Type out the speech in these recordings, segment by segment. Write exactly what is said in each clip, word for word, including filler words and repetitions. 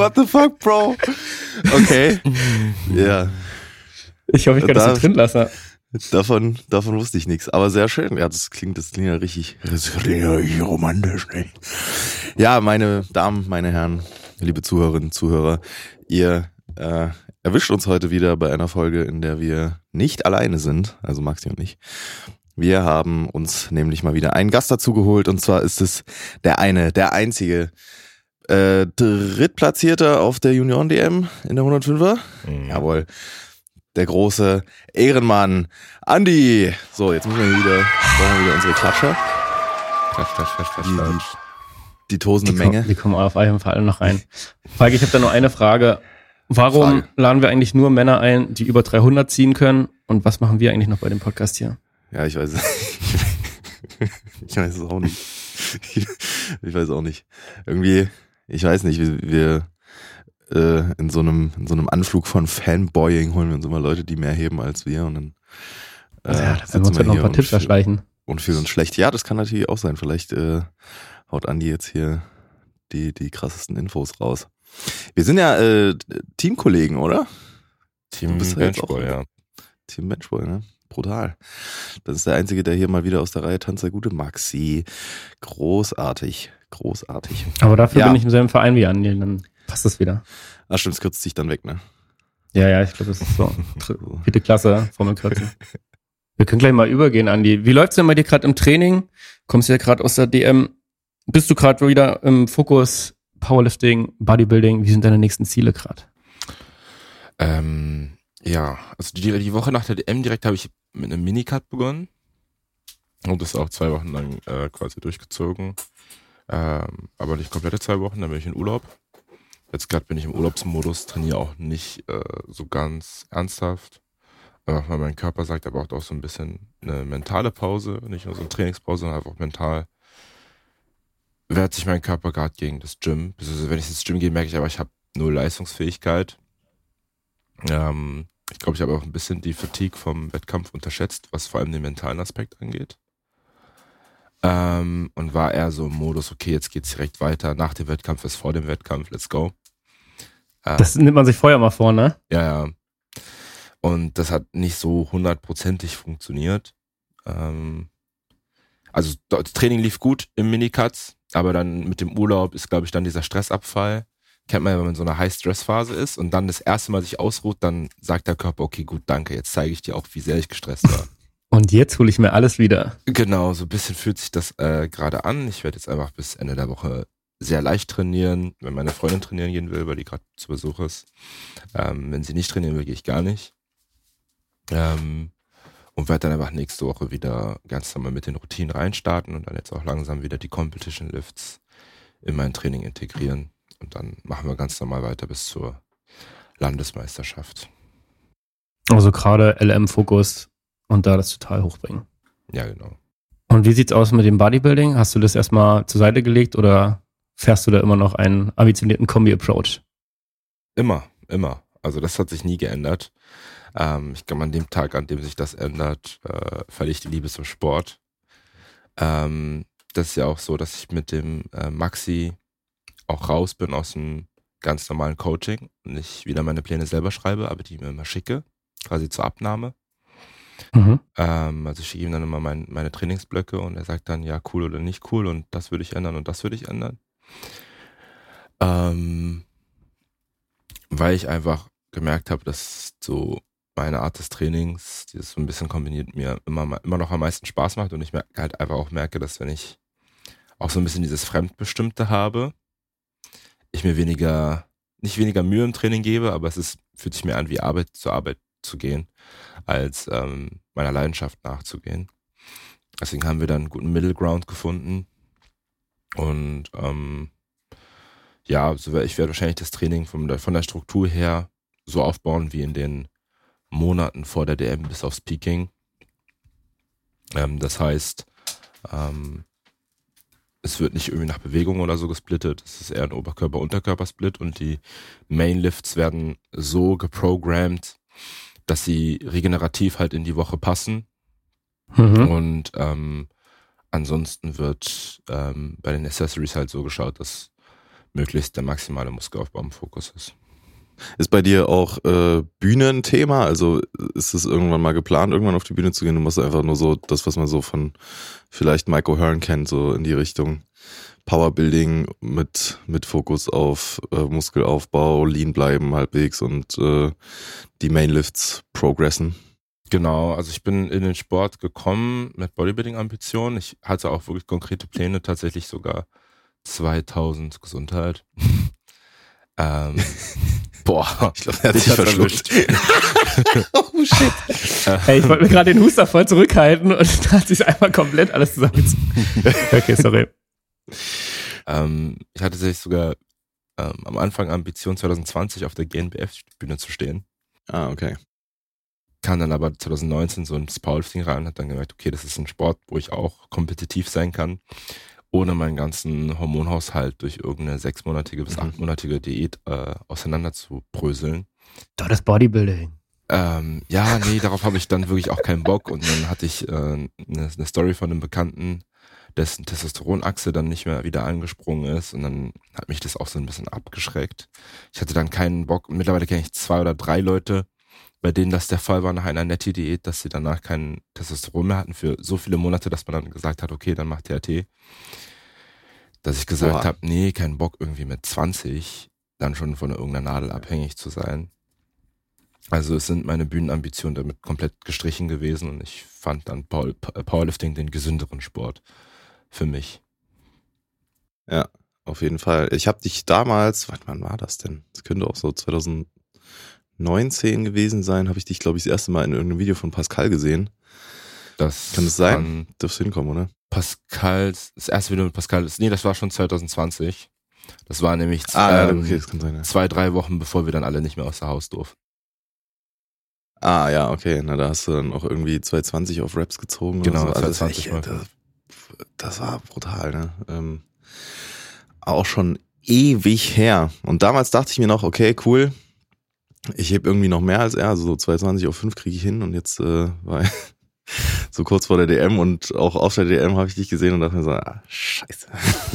what the fuck, Bro? Okay. Ja. Ich hoffe, ich kann da, das so drin lassen. Davon, davon wusste ich nichts. Aber sehr schön. Ja, das klingt, das klingt ja richtig, das klingt ja richtig romantisch, ne? Ja, meine Damen, meine Herren, liebe Zuhörerinnen, Zuhörer, ihr äh, erwischt uns heute wieder bei einer Folge, in der wir nicht alleine sind, also Maxi und ich. Wir haben uns nämlich mal wieder einen Gast dazu geholt, und zwar ist es der eine, der einzige äh, Drittplatzierte auf der Junioren-D M in der hundertfünfer. Mhm. Jawohl. Der große Ehrenmann Andi. So, jetzt müssen wir wieder, brauchen wir wieder unsere Klatscher. Klatsch, klatsch, klatsch, klatsch. Die, die, die tosende die Menge. Kommen, die kommen auf jeden Fall noch rein. Falk, ich habe da nur eine Frage. Warum Frage. laden wir eigentlich nur Männer ein, die über dreihundert ziehen können? Und was machen wir eigentlich noch bei dem Podcast hier? Ja, ich weiß es. Ich weiß es auch nicht. Ich weiß auch nicht. Irgendwie, ich weiß nicht, wir, wir äh, in so einem in so einem Anflug von Fanboying holen wir uns immer Leute, die mehr heben als wir, und dann äh, ja, da werden wir uns halt noch ein paar Tipps erschleichen. Und fühlen uns schlecht. Ja, das kann natürlich auch sein. Vielleicht äh, haut Andi jetzt hier die die krassesten Infos raus. Wir sind ja äh, Teamkollegen, oder? Team Benchball, ja. Team Benchball, ne? Brutal. Das ist der Einzige, der hier mal wieder aus der Reihe tanzt, der gute Maxi. Großartig, großartig. Aber dafür ja. bin ich im selben Verein wie Andi, dann passt das wieder. Ach stimmt, es kürzt sich dann weg, ne? Ja, ja, ich glaube, das ist so. Vierte Klasse, Formel kürzen. Wir können gleich mal übergehen, Andi. Wie läuft's denn bei dir gerade im Training? Kommst du ja gerade aus der D M. Bist du gerade wieder im Fokus Powerlifting, Bodybuilding? Wie sind deine nächsten Ziele gerade? Ähm... Ja, also die, die Woche nach der D M direkt habe ich mit einem Minicut begonnen und das auch zwei Wochen lang äh, quasi durchgezogen, ähm, aber nicht komplette zwei Wochen, dann bin ich in Urlaub. Jetzt gerade bin ich im Urlaubsmodus, trainiere auch nicht äh, so ganz ernsthaft, einfach weil mein Körper sagt, er braucht auch so ein bisschen eine mentale Pause, nicht nur so eine Trainingspause, sondern einfach mental wehrt sich mein Körper gerade gegen das Gym. Also wenn ich ins Gym gehe, merke ich aber, ich habe null Leistungsfähigkeit. Ähm, Ich glaube, ich habe auch ein bisschen die Fatigue vom Wettkampf unterschätzt, was vor allem den mentalen Aspekt angeht. Ähm, und war eher so im Modus, okay, jetzt geht's direkt weiter. Nach dem Wettkampf ist vor dem Wettkampf, let's go. Ähm, das nimmt man sich vorher mal vor, ne? Ja, ja. Und das hat nicht so hundertprozentig funktioniert. Ähm, also das Training lief gut im Minicuts, aber dann mit dem Urlaub ist, glaube ich, dann dieser Stressabfall. Kennt man ja, wenn man in so einer High-Stress-Phase ist und dann das erste Mal sich ausruht, dann sagt der Körper, okay, gut, danke, jetzt zeige ich dir auch, wie sehr ich gestresst war. Und jetzt hole ich mir alles wieder. Genau, so ein bisschen fühlt sich das äh, gerade an. Ich werde jetzt einfach bis Ende der Woche sehr leicht trainieren, wenn meine Freundin trainieren gehen will, weil die gerade zu Besuch ist. Ähm, wenn sie nicht trainieren will, gehe ich gar nicht. Ähm, und werde dann einfach nächste Woche wieder ganz normal mit den Routinen reinstarten und dann jetzt auch langsam wieder die Competition Lifts in mein Training integrieren. Und dann machen wir ganz normal weiter bis zur Landesmeisterschaft. Also gerade L M-Fokus und da das total hochbringen. Ja, genau. Und wie sieht's aus mit dem Bodybuilding? Hast du das erstmal zur Seite gelegt oder fährst du da immer noch einen ambitionierten Kombi-Approach? Immer, immer. Also das hat sich nie geändert. Ähm, ich glaube, an dem Tag, an dem sich das ändert, äh, verliere ich die Liebe zum Sport. Ähm, das ist ja auch so, dass ich mit dem äh, Maxi auch raus bin aus dem ganz normalen Coaching und ich wieder meine Pläne selber schreibe, aber die mir immer schicke, quasi zur Abnahme. Mhm. Ähm, also ich schicke ihm dann immer mein, meine Trainingsblöcke und er sagt dann, ja, cool oder nicht cool und das würde ich ändern und das würde ich ändern. Ähm, weil ich einfach gemerkt habe, dass so meine Art des Trainings, die das so ein bisschen kombiniert, mir immer, immer noch am meisten Spaß macht und ich merke, halt einfach auch merke, dass wenn ich auch so ein bisschen dieses Fremdbestimmte habe, ich mir weniger, nicht weniger Mühe im Training gebe, aber es ist, fühlt sich mir an, wie Arbeit zur Arbeit zu gehen, als ähm, meiner Leidenschaft nachzugehen. Deswegen haben wir dann einen guten Middle Ground gefunden und ähm, ja, so, ich werde wahrscheinlich das Training von der, von der Struktur her so aufbauen wie in den Monaten vor der D M bis aufs Peaking. Ähm, das heißt, ähm, es wird nicht irgendwie nach Bewegung oder so gesplittet. Es ist eher ein Oberkörper-Unterkörper-Split und die Mainlifts werden so geprogrammt, dass sie regenerativ halt in die Woche passen. Mhm. Und ähm, ansonsten wird ähm, bei den Accessories halt so geschaut, dass möglichst der maximale Muskelaufbau im Fokus ist. Ist bei dir auch äh, Bühne ein Thema? Also ist es irgendwann mal geplant, irgendwann auf die Bühne zu gehen? Du musst einfach nur so das, was man so von vielleicht Mike O'Hearn kennt, so in die Richtung Powerbuilding mit mit Fokus auf äh, Muskelaufbau, lean bleiben halbwegs und äh, die Mainlifts progressen. Genau, also ich bin in den Sport gekommen mit Bodybuilding-Ambitionen. Ich hatte auch wirklich konkrete Pläne, tatsächlich sogar zweitausend Gesundheit. ähm, boah, ich glaube, er hat sich verschluckt. Oh shit. Hey, ich wollte mir gerade den Huster voll zurückhalten und da hat sich einfach komplett alles zusammengezogen. Okay, sorry. Ähm, ich hatte tatsächlich sogar ähm, am Anfang Ambition zwanzig zwanzig auf der G N B F-Bühne zu stehen. Ah, okay. Kam dann aber zwanzig neunzehn so ins Powerlifting rein und hat dann gemerkt, okay, das ist ein Sport, wo ich auch kompetitiv sein kann, ohne meinen ganzen Hormonhaushalt durch irgendeine sechsmonatige bis Mhm. achtmonatige Diät äh, auseinander zu bröseln. Doch, das Bodybuilding. Ähm, ja, nee, darauf habe ich dann wirklich auch keinen Bock. Und dann hatte ich äh, eine, eine Story von einem Bekannten, dessen Testosteronachse dann nicht mehr wieder angesprungen ist. Und dann hat mich das auch so ein bisschen abgeschreckt. Ich hatte dann keinen Bock. Und mittlerweile kenne ich zwei oder drei Leute, bei denen das der Fall war nach einer Netty-Diät, dass sie danach kein Testosteron mehr hatten für so viele Monate, dass man dann gesagt hat, okay, dann mach T H T. Dass ich gesagt habe, nee, keinen Bock irgendwie mit zwanzig dann schon von irgendeiner Nadel abhängig zu sein. Also es sind meine Bühnenambitionen damit komplett gestrichen gewesen und ich fand dann Power, Powerlifting den gesünderen Sport für mich. Ja, auf jeden Fall. Ich habe dich damals, wann war das denn? Das könnte auch so zwanzig neunzehn gewesen sein, habe ich dich, glaube ich, das erste Mal in irgendeinem Video von Pascal gesehen. Das kann es sein? Dürfte hinkommen, oder? Pascal, das erste Video mit Pascal, nee, das war schon zwanzig zwanzig. Das war nämlich ah, ähm, okay, das kann sein, ja. zwei, drei Wochen, bevor wir dann alle nicht mehr aus der Haus durften. Ah, ja, okay. Na, da hast du dann auch irgendwie zwanzig zwanzig auf Raps gezogen. Genau, oder so. Also zwanzig das, echt, das, das war brutal, ne? Ähm, auch schon ewig her. Und damals dachte ich mir noch, okay, cool. Ich heb irgendwie noch mehr als er, also so zweiundzwanzig auf fünf kriege ich hin und jetzt äh, war ich so kurz vor der D M und auch auf der D M habe ich dich gesehen und dachte mir so, ah, scheiße.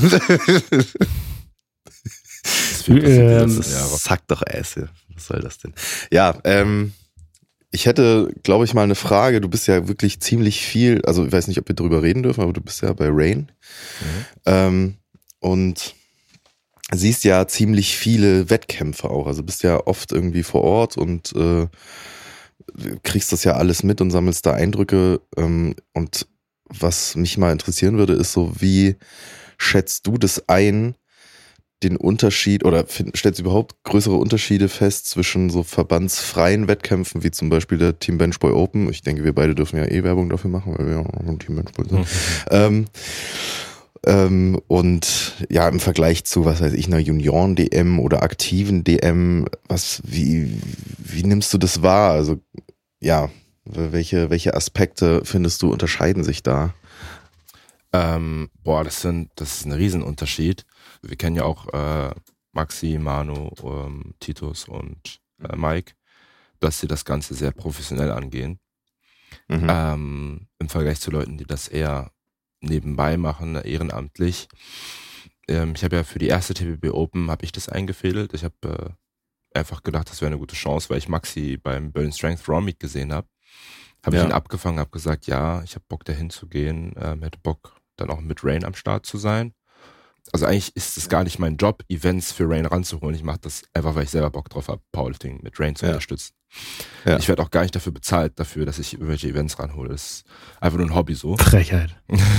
Das wird Ähm, Sack doch Äse. Was soll das denn? Ja, ähm, ich hätte, glaube ich, mal eine Frage. Du bist ja wirklich ziemlich viel, also ich weiß nicht, ob wir drüber reden dürfen, aber du bist ja bei Rain. Mhm. Ähm, und siehst ja ziemlich viele Wettkämpfe auch. Also bist ja oft irgendwie vor Ort und äh, kriegst das ja alles mit und sammelst da Eindrücke. Ähm, und was mich mal interessieren würde, ist so, wie schätzt du das ein, den Unterschied oder find, stellst du überhaupt größere Unterschiede fest zwischen so verbandsfreien Wettkämpfen, wie zum Beispiel der Team Benchboy Open? Ich denke, wir beide dürfen ja eh Werbung dafür machen, weil wir ja auch ein Team Benchboy sind. Mhm. Ähm, ähm, und ja, im Vergleich zu, was weiß ich, einer Junioren-D M oder aktiven D M, was, wie, wie nimmst du das wahr? Also, ja, welche, welche Aspekte findest du unterscheiden sich da? Ähm, boah, das sind, das ist ein Riesenunterschied. Wir kennen ja auch äh, Maxi, Manu, ähm, Titus und äh, Mike, dass sie das Ganze sehr professionell angehen. Mhm. Ähm, im Vergleich zu Leuten, die das eher nebenbei machen, ehrenamtlich. Ähm, ich habe ja für die erste T B B Open habe ich das eingefädelt. Ich habe äh, einfach gedacht, das wäre eine gute Chance, weil ich Maxi beim Berlin Strength Raw Meet gesehen habe. Habe ja. ich ihn abgefangen, habe gesagt, ja, ich habe Bock dahin zu gehen, ähm, hätte Bock dann auch mit Rain am Start zu sein. Also eigentlich ist es gar nicht mein Job, Events für Rain ranzuholen. Ich mache das einfach, weil ich selber Bock drauf habe, Powerlifting mit Rain zu ja. unterstützen. Ja. Ich werde auch gar nicht dafür bezahlt, dafür, dass ich irgendwelche Events ranhole. Das ist einfach nur ein Hobby so. Frechheit.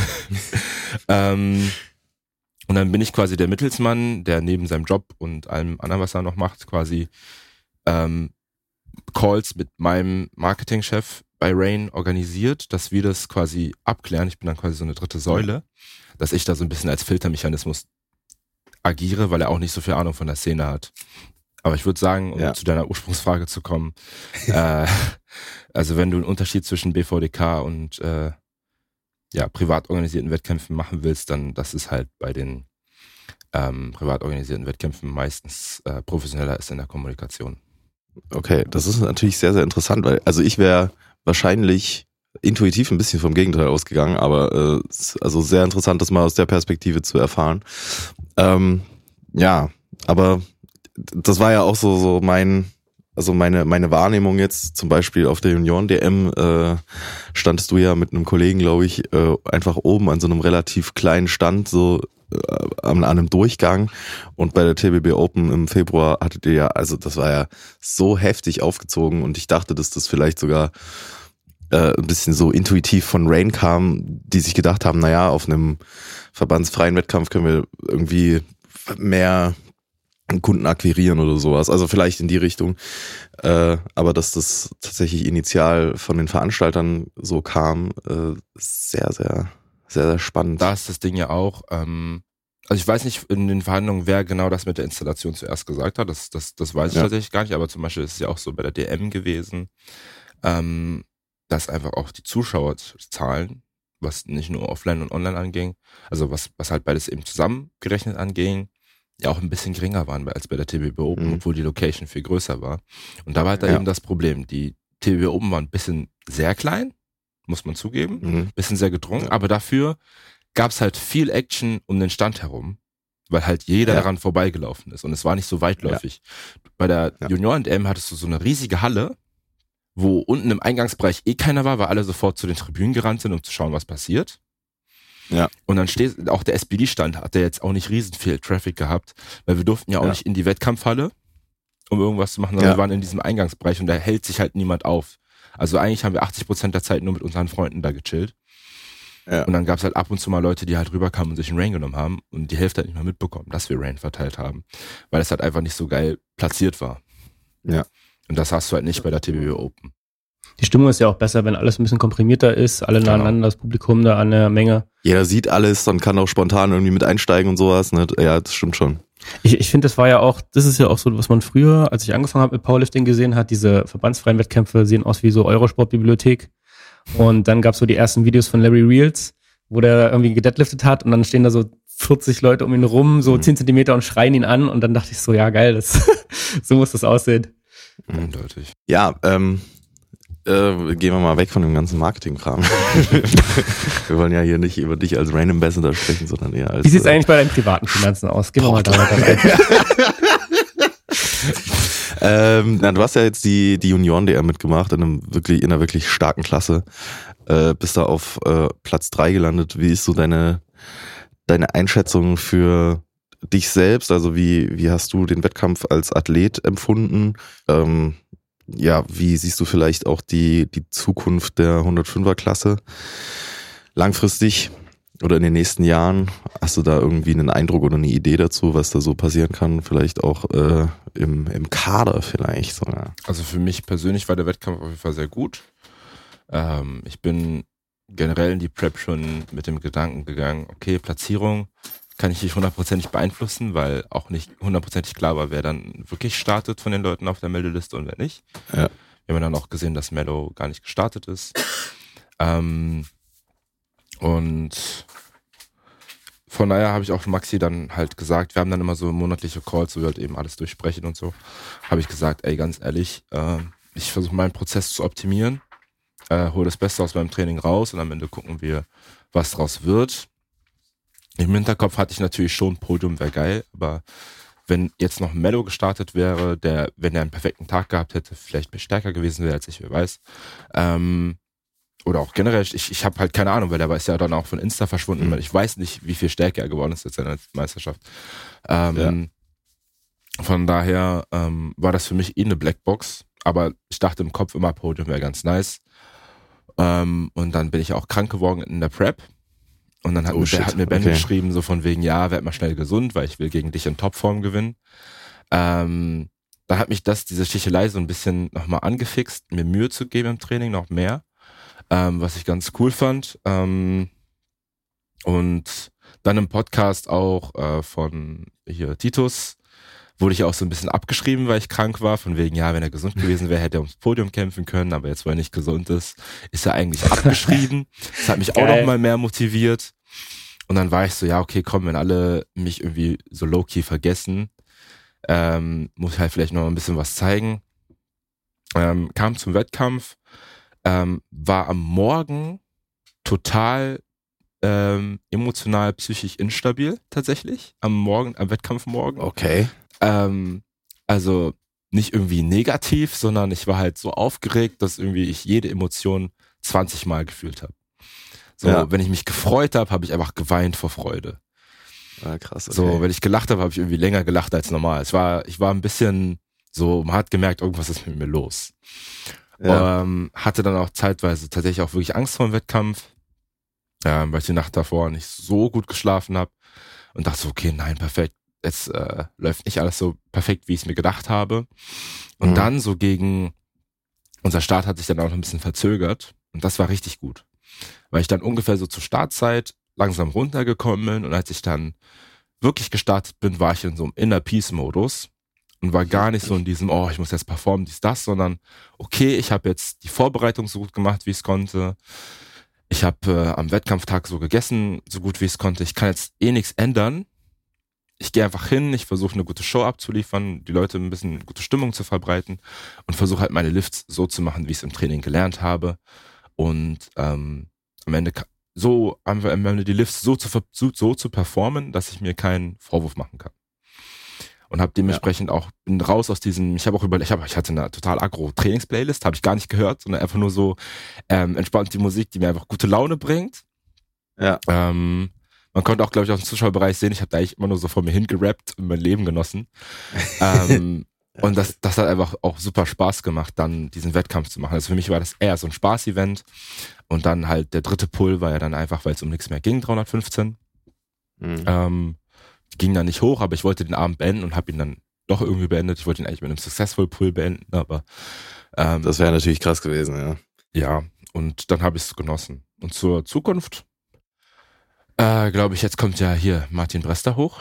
ähm, und dann bin ich quasi der Mittelsmann, der neben seinem Job und allem anderen, was er noch macht, quasi ähm, Calls mit meinem Marketingchef bei Rain organisiert, dass wir das quasi abklären. Ich bin dann quasi so eine dritte Säule, dass ich da so ein bisschen als Filtermechanismus agiere, weil er auch nicht so viel Ahnung von der Szene hat. Aber ich würde sagen, um ja. zu deiner Ursprungsfrage zu kommen, äh, also wenn du einen Unterschied zwischen B V D K und äh, ja, privat organisierten Wettkämpfen machen willst, dann das ist halt bei den ähm, privat organisierten Wettkämpfen meistens äh, professioneller ist in der Kommunikation. Okay, das ist natürlich sehr, sehr interessant, weil also ich wäre wahrscheinlich intuitiv ein bisschen vom Gegenteil ausgegangen, aber äh, also sehr interessant, das mal aus der Perspektive zu erfahren. Ähm, ja, aber das war ja auch so so mein, also meine meine Wahrnehmung jetzt zum Beispiel auf der Junioren-D M äh, standest du ja mit einem Kollegen, glaube ich, äh, einfach oben an so einem relativ kleinen Stand, so äh, an, an einem Durchgang, und bei der T B B Open im Februar hattet ihr ja, also das war ja so heftig aufgezogen, und ich dachte, dass das vielleicht sogar äh, ein bisschen so intuitiv von Rain kam, die sich gedacht haben, naja, auf einem verbandsfreien Wettkampf können wir irgendwie mehr Kunden akquirieren oder sowas, also vielleicht in die Richtung, äh, aber dass das tatsächlich initial von den Veranstaltern so kam, äh, sehr, sehr, sehr, sehr spannend. Da ist das Ding ja auch, ähm, also ich weiß nicht in den Verhandlungen, wer genau das mit der Installation zuerst gesagt hat, das, das, das weiß ich ja. tatsächlich gar nicht, aber zum Beispiel ist es ja auch so bei der D M gewesen, ähm, dass einfach auch die Zuschauerzahlen, was nicht nur offline und online anging, also was, was halt beides eben zusammengerechnet anging, ja auch ein bisschen geringer waren als bei der T B B Open, mhm. obwohl die Location viel größer war. Und da war halt da ja. eben das Problem. Die T B B Open war ein bisschen sehr klein, muss man zugeben, mhm. bisschen sehr gedrungen, ja. aber dafür gab es halt viel Action um den Stand herum, weil halt jeder ja. daran vorbeigelaufen ist und es war nicht so weitläufig. Ja. Bei der ja. Junioren-D M hattest du so eine riesige Halle, wo unten im Eingangsbereich eh keiner war, weil alle sofort zu den Tribünen gerannt sind, um zu schauen, was passiert. Ja. Und dann steht, auch der S B D-Stand hat der jetzt auch nicht riesen viel Traffic gehabt, weil wir durften ja auch ja. nicht in die Wettkampfhalle, um irgendwas zu machen, sondern ja. wir waren in diesem Eingangsbereich und da hält sich halt niemand auf. Also eigentlich haben wir achtzig Prozent der Zeit nur mit unseren Freunden da gechillt. Ja. Und dann gab es halt ab und zu mal Leute, die halt rüberkamen und sich einen Rain genommen haben und die Hälfte hat nicht mal mitbekommen, dass wir Rain verteilt haben, weil es halt einfach nicht so geil platziert war. Ja. Und das hast du halt nicht bei der T B B Open. Die Stimmung ist ja auch besser, wenn alles ein bisschen komprimierter ist, alle nah aneinander, das Publikum da an der Menge. Jeder sieht alles und kann auch spontan irgendwie mit einsteigen und sowas. Ne? Ja, das stimmt schon. Ich, ich finde, das war ja auch, das ist ja auch so, was man früher, als ich angefangen habe mit Powerlifting gesehen hat, diese verbandsfreien Wettkämpfe sehen aus wie so Eurosport-Bibliothek. Und dann gab es so die ersten Videos von Larry Reels, wo der irgendwie gedeadliftet hat und dann stehen da so vierzig Leute um ihn rum, so mhm. zehn Zentimeter und schreien ihn an und dann dachte ich so, ja geil, das so muss das aussehen. Eindeutig. Ja, ähm, äh, gehen wir mal weg von dem ganzen Marketing-Kram. Wir wollen ja hier nicht über dich als Rain Ambassador sprechen, sondern eher als... Wie sieht's äh, eigentlich bei deinen privaten Finanzen aus? Gehen wir mal da weiter rein. ähm, na, du hast ja jetzt die, die Junioren-D M mitgemacht, in, einem wirklich, in einer wirklich starken Klasse. Äh, bist da auf äh, Platz drei gelandet. Wie ist so deine, deine Einschätzung für dich selbst? Also wie, wie hast du den Wettkampf als Athlet empfunden? Ähm, ja, wie siehst du vielleicht auch die, die Zukunft der hundertfünfer Klasse langfristig oder in den nächsten Jahren? Hast du da irgendwie einen Eindruck oder eine Idee dazu, was da so passieren kann? Vielleicht auch äh, im, im Kader vielleicht sogar. Also für mich persönlich war der Wettkampf auf jeden Fall sehr gut. Ähm, ich bin generell in die Prep schon mit dem Gedanken gegangen, okay, Platzierung kann ich nicht hundertprozentig beeinflussen, weil auch nicht hundertprozentig klar war, wer dann wirklich startet von den Leuten auf der Meldeliste und wer nicht. Ja. Wir haben dann auch gesehen, dass Mello gar nicht gestartet ist. Ähm, und von daher habe ich auch Maxi dann halt gesagt, wir haben dann immer so monatliche Calls, wo wir halt eben alles durchsprechen und so. Habe ich gesagt, ey, ganz ehrlich, äh, ich versuche meinen Prozess zu optimieren, äh, hole das Beste aus meinem Training raus und am Ende gucken wir, was draus wird. Im Hinterkopf hatte ich natürlich schon, Podium wäre geil, aber wenn jetzt noch Mello gestartet wäre, der, wenn er einen perfekten Tag gehabt hätte, vielleicht stärker gewesen wäre als ich, wer weiß. Ähm, oder auch generell, ich, ich habe halt keine Ahnung, weil der ist ja dann auch von Insta verschwunden, mhm. weil ich weiß nicht, wie viel stärker er geworden ist jetzt in der Meisterschaft. Ähm, ja. Von daher ähm, war das für mich eh eine Blackbox, aber ich dachte im Kopf immer, Podium wäre ganz nice. Ähm, und dann bin ich auch krank geworden in der Prep. Und dann hat, oh, mir, shit. hat mir Ben okay. geschrieben, so von wegen, ja, werd mal schnell gesund, weil ich will gegen dich in Topform gewinnen. Ähm, da hat mich das, diese Stichelei so ein bisschen nochmal angefixt, mir Mühe zu geben im Training, noch mehr, ähm, was ich ganz cool fand. Ähm, und dann im Podcast auch äh, von hier Titus wurde ich auch so ein bisschen abgeschrieben, weil ich krank war, von wegen, ja, wenn er gesund gewesen wäre, hätte er ums Podium kämpfen können, aber jetzt, weil er nicht gesund ist, ist er eigentlich abgeschrieben. Das hat mich Geil. auch noch mal mehr motiviert. Und dann war ich so, ja, okay, komm, wenn alle mich irgendwie so low-key vergessen, ähm, muss ich halt vielleicht noch ein bisschen was zeigen. Ähm, kam zum Wettkampf, ähm, war am Morgen total ähm, emotional, psychisch instabil tatsächlich am Morgen, am Wettkampfmorgen. Okay. Ähm, also nicht irgendwie negativ, sondern ich war halt so aufgeregt, dass irgendwie ich jede Emotion zwanzig Mal gefühlt habe. So, Ja. wenn ich mich gefreut habe, habe ich einfach geweint vor Freude. Ah, krass, okay. So, wenn ich gelacht habe, habe ich irgendwie länger gelacht als normal. Es war, ich war ein bisschen so, man hat gemerkt, irgendwas ist mit mir los. Ja. Ähm, hatte dann auch zeitweise tatsächlich auch wirklich Angst vor dem Wettkampf, ähm, weil ich die Nacht davor nicht so gut geschlafen habe und dachte so, okay, nein, perfekt. Es äh, läuft nicht alles so perfekt, wie ich es mir gedacht habe. Und Mhm. dann so gegen, unser Start hat sich dann auch noch ein bisschen verzögert und das war richtig gut. Weil ich dann ungefähr so zur Startzeit langsam runtergekommen bin und als ich dann wirklich gestartet bin, war ich in so einem Inner Peace-Modus und war gar nicht so in diesem, oh, ich muss jetzt performen, dies, das, sondern okay, ich habe jetzt die Vorbereitung so gut gemacht, wie ich es konnte. Ich habe äh, am Wettkampftag so gegessen, so gut wie ich es konnte. Ich kann jetzt eh nichts ändern. Ich gehe einfach hin, ich versuche eine gute Show abzuliefern, die Leute ein bisschen gute Stimmung zu verbreiten und versuche halt meine Lifts so zu machen, wie ich es im Training gelernt habe. Und ähm, am Ende so am Ende die Lifts so zu, so, so zu performen, dass ich mir keinen Vorwurf machen kann. Und habe dementsprechend ja. auch, bin raus aus diesem, ich habe auch überlegt, ich, hab, ich hatte eine total aggro Trainings-Playlist, habe ich gar nicht gehört, sondern einfach nur so ähm, entspannt die Musik, die mir einfach gute Laune bringt. Ja. Ähm, man konnte auch, glaube ich, aus dem Zuschauerbereich sehen, ich habe da eigentlich immer nur so vor mir hingerappt und mein Leben genossen. ähm, ja, und das, das hat einfach auch super Spaß gemacht, dann diesen Wettkampf zu machen. Also für mich war das eher so ein Spaß-Event. Und dann halt der dritte Pull war ja dann einfach, weil es um nichts mehr ging, dreihundertfünfzehn. Mhm. Ähm, ging dann nicht hoch, aber ich wollte den Abend beenden und habe ihn dann doch irgendwie beendet. Ich wollte ihn eigentlich mit einem Successful Pull beenden, aber ähm, das wäre natürlich krass gewesen, ja. Ja, und dann habe ich es genossen. Und zur Zukunft, äh, glaube ich, jetzt kommt ja hier Martin Brester hoch.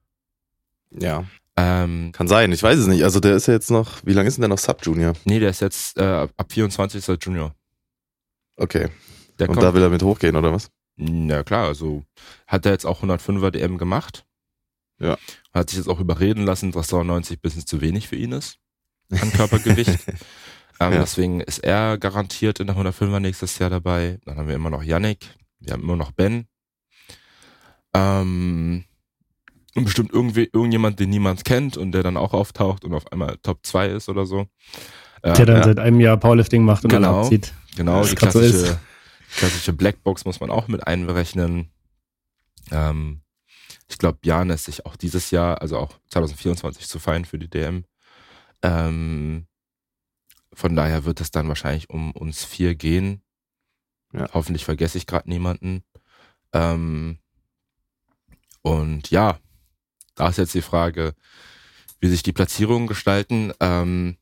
Ja. Ähm, Kann sein, ich weiß es nicht. Also der ist ja jetzt noch, wie lange ist denn der noch Sub-Junior? Nee, der ist jetzt äh, ab vierundzwanzig ist er Junior. Okay. Der und kommt, da will er mit hochgehen, oder was? Na klar, also hat er jetzt auch hundertfünfer D M gemacht. Ja. Hat sich jetzt auch überreden lassen, dass neunzig bisschen zu wenig für ihn ist an Körpergewicht. ähm, ja. Deswegen ist er garantiert in der hundertfünfer nächstes Jahr dabei. Dann haben wir immer noch Yannick, wir haben immer noch Ben. Ähm, und bestimmt irgendwie irgendjemand, den niemand kennt und der dann auch auftaucht und auf einmal Top zwei ist oder so. Der ähm, dann ja. seit einem Jahr Powerlifting macht und genau, dann abzieht. Genau, die klassische, so klassische Blackbox muss man auch mit einberechnen. Ähm, ich glaube, Jan ist sich auch dieses Jahr, also auch zwanzig vierundzwanzig zu feiern für die D M. Ähm, von daher wird es dann wahrscheinlich um uns vier gehen. Ja. Hoffentlich vergesse ich gerade niemanden. Ähm, und ja, da ist jetzt die Frage, wie sich die Platzierungen gestalten. Ähm,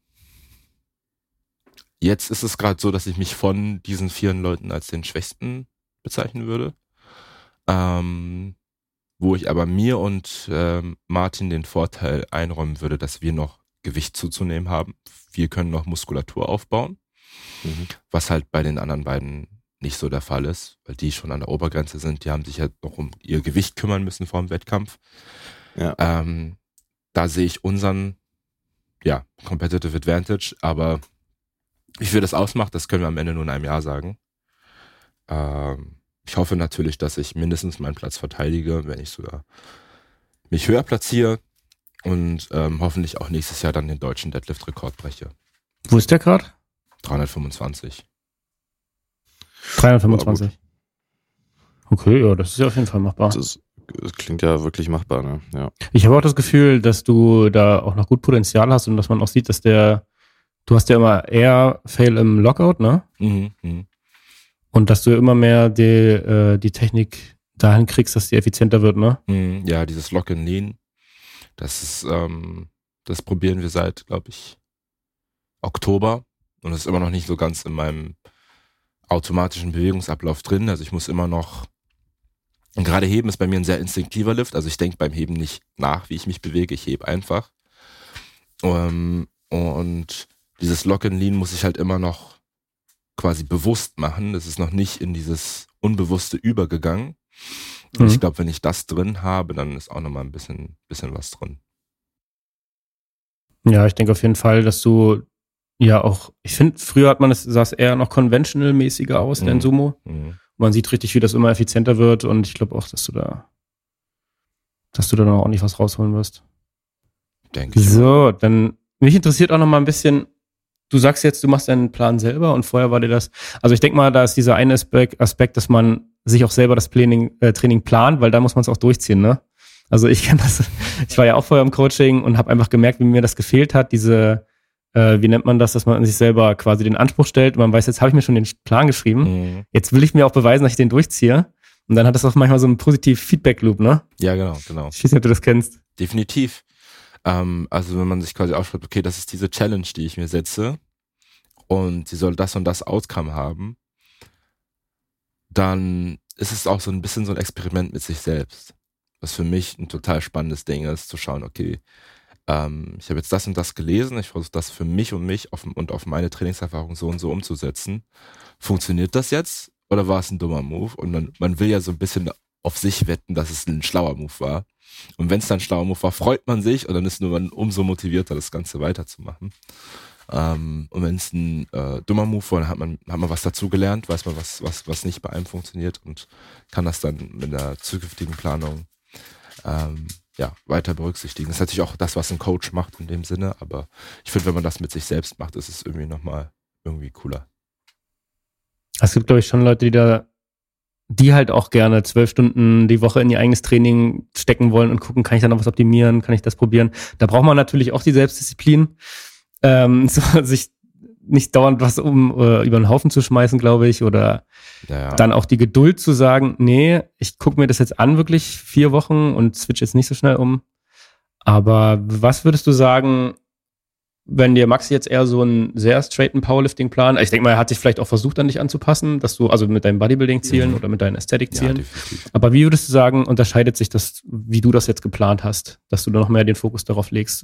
jetzt ist es gerade so, dass ich mich von diesen vier Leuten als den Schwächsten bezeichnen würde. Ähm, wo ich aber mir und ähm, Martin den Vorteil einräumen würde, dass wir noch Gewicht zuzunehmen haben. Wir können noch Muskulatur aufbauen, mhm. was halt bei den anderen beiden nicht so der Fall ist, weil die schon an der Obergrenze sind. Die haben sich halt noch um ihr Gewicht kümmern müssen vor dem Wettkampf. Ja. Ähm, da sehe ich unseren, ja, Competitive Advantage, aber wie viel das ausmacht, das können wir am Ende nur in einem Jahr sagen. Ähm, ich hoffe natürlich, dass ich mindestens meinen Platz verteidige, wenn ich sogar mich höher platziere und ähm, hoffentlich auch nächstes Jahr dann den deutschen Deadlift-Rekord breche. Wo ist der gerade? dreihundertfünfundzwanzig. dreihundertfünfundzwanzig. Okay, ja, das ist ja auf jeden Fall machbar. Das, ist, das klingt ja wirklich machbar, ne? Ja. Ich habe auch das Gefühl, dass du da auch noch gut Potenzial hast und dass man auch sieht, dass der, du hast ja immer eher Fail im Lockout, ne? Mhm, mh. Und dass du immer mehr die, äh, die Technik dahin kriegst, dass die effizienter wird, ne? Mhm, ja, dieses Lock and Lean, das ist, ähm, das probieren wir seit, glaube ich, Oktober und es ist immer noch nicht so ganz in meinem automatischen Bewegungsablauf drin. Also ich muss immer noch, und gerade Heben ist bei mir ein sehr instinktiver Lift, also ich denke beim Heben nicht nach, wie ich mich bewege, ich hebe einfach. Um, und dieses Lock and Lean muss ich halt immer noch quasi bewusst machen. Das ist noch nicht in dieses Unbewusste übergegangen. Und mhm. ich glaube, wenn ich das drin habe, dann ist auch nochmal ein bisschen, bisschen was drin. Ja, ich denke auf jeden Fall, dass du ja auch, ich finde, früher hat man es, sah es eher noch conventional-mäßiger aus, mhm. dein Sumo. Mhm. Man sieht richtig, wie das immer effizienter wird und ich glaube auch, dass du da, dass du da noch ordentlich was rausholen wirst. Denke ich. So, dann mich interessiert auch noch mal ein bisschen, du sagst jetzt, du machst deinen Plan selber und vorher war dir das, also ich denke mal, da ist dieser eine Aspekt, Aspekt, dass man sich auch selber das Training, äh, Training plant, weil da muss man es auch durchziehen, ne? Also ich kenne das, ich war ja auch vorher im Coaching und habe einfach gemerkt, wie mir das gefehlt hat, diese, äh, wie nennt man das, dass man an sich selber quasi den Anspruch stellt und man weiß, jetzt habe ich mir schon den Plan geschrieben, Mhm. jetzt will ich mir auch beweisen, dass ich den durchziehe und dann hat das auch manchmal so einen positiven Feedback-Loop, ne? Ja, genau, genau. Ich weiß nicht, ob du das kennst. Definitiv. Ähm, also wenn man sich quasi aufschreibt, okay, das ist diese Challenge, die ich mir setze und sie soll das und das Outcome haben, dann ist es auch so ein bisschen so ein Experiment mit sich selbst. Was für mich ein total spannendes Ding ist, zu schauen, okay, ähm, ich habe jetzt das und das gelesen, ich versuche das für mich und mich auf, und auf meine Trainingserfahrung so und so umzusetzen. Funktioniert das jetzt oder war es ein dummer Move? Und dann, man will ja so ein bisschen auf sich wetten, dass es ein schlauer Move war. Und wenn es dann ein schlauer Move war, freut man sich und dann ist nur man umso motivierter, das Ganze weiterzumachen. Ähm, und wenn es ein äh, dummer Move war, dann hat man, hat man was dazugelernt, weiß man, was, was, was nicht bei einem funktioniert und kann das dann mit der zukünftigen Planung ähm, ja, weiter berücksichtigen. Das ist natürlich auch das, was ein Coach macht in dem Sinne, aber ich finde, wenn man das mit sich selbst macht, ist es irgendwie nochmal irgendwie cooler. Es gibt, glaube ich, schon Leute, die da, die halt auch gerne zwölf Stunden die Woche in ihr eigenes Training stecken wollen und gucken, kann ich da noch was optimieren, kann ich das probieren. Da braucht man natürlich auch die Selbstdisziplin, ähm, so, sich nicht dauernd was um äh, über den Haufen zu schmeißen, glaube ich, oder Ja, ja. dann auch die Geduld zu sagen, nee, ich gucke mir das jetzt an, wirklich vier Wochen und switch jetzt nicht so schnell um. Aber was würdest du sagen, wenn dir Maxi jetzt eher so einen sehr straighten Powerlifting-Plan, ich denke mal, er hat sich vielleicht auch versucht, an dich anzupassen, dass du, also mit deinen Bodybuilding-Zielen Mhm. oder mit deinen Ja, Ästhetik-Zielen. definitiv. Aber wie würdest du sagen, unterscheidet sich das, wie du das jetzt geplant hast, dass du da noch mehr den Fokus darauf legst?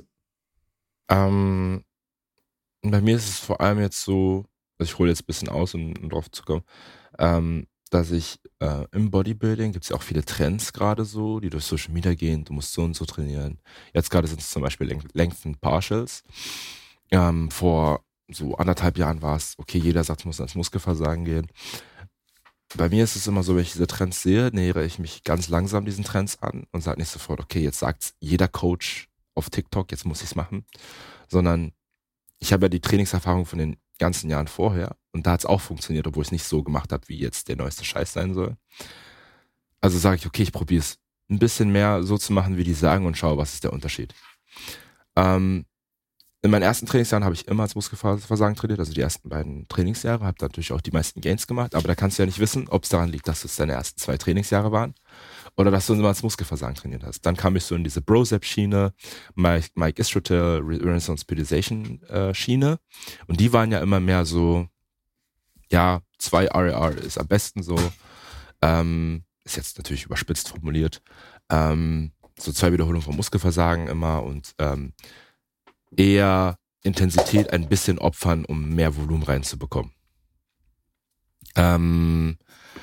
Ähm, bei mir ist es vor allem jetzt so, also ich hole jetzt ein bisschen aus, um, um drauf zu kommen, ähm, dass ich äh, im Bodybuilding gibt es ja auch viele Trends gerade so, die durch Social Media gehen, du musst so und so trainieren. Jetzt gerade sind es zum Beispiel Length- Lengthened Partials. Ähm, vor so anderthalb Jahren war es, okay, jeder sagt, muss ans Muskelversagen gehen. Bei mir ist es immer so, wenn ich diese Trends sehe, nähere ich mich ganz langsam diesen Trends an und sage nicht sofort, okay, jetzt sagt jeder Coach auf TikTok, jetzt muss ich es machen, sondern ich habe ja die Trainingserfahrung von den ganzen Jahren vorher und da hat es auch funktioniert, obwohl ich es nicht so gemacht habe, wie jetzt der neueste Scheiß sein soll. Also sage ich, okay, ich probiere es ein bisschen mehr so zu machen, wie die sagen und schaue, was ist der Unterschied. Ähm, in meinen ersten Trainingsjahren habe ich immer als Muskelversagen trainiert, also die ersten beiden Trainingsjahre, habe natürlich auch die meisten Gains gemacht, aber da kannst du ja nicht wissen, ob es daran liegt, dass es deine ersten zwei Trainingsjahre waren oder dass du immer als Muskelversagen trainiert hast. Dann kam ich so in diese Brozep-Schiene, Mike, Mike Israetel, Renaissance Periodization-Schiene und die waren ja immer mehr so, ja, zwei R A R ist am besten so, ähm, ist jetzt natürlich überspitzt formuliert, ähm, so zwei Wiederholungen vom Muskelversagen immer und ähm, eher Intensität ein bisschen opfern, um mehr Volumen reinzubekommen. Ähm,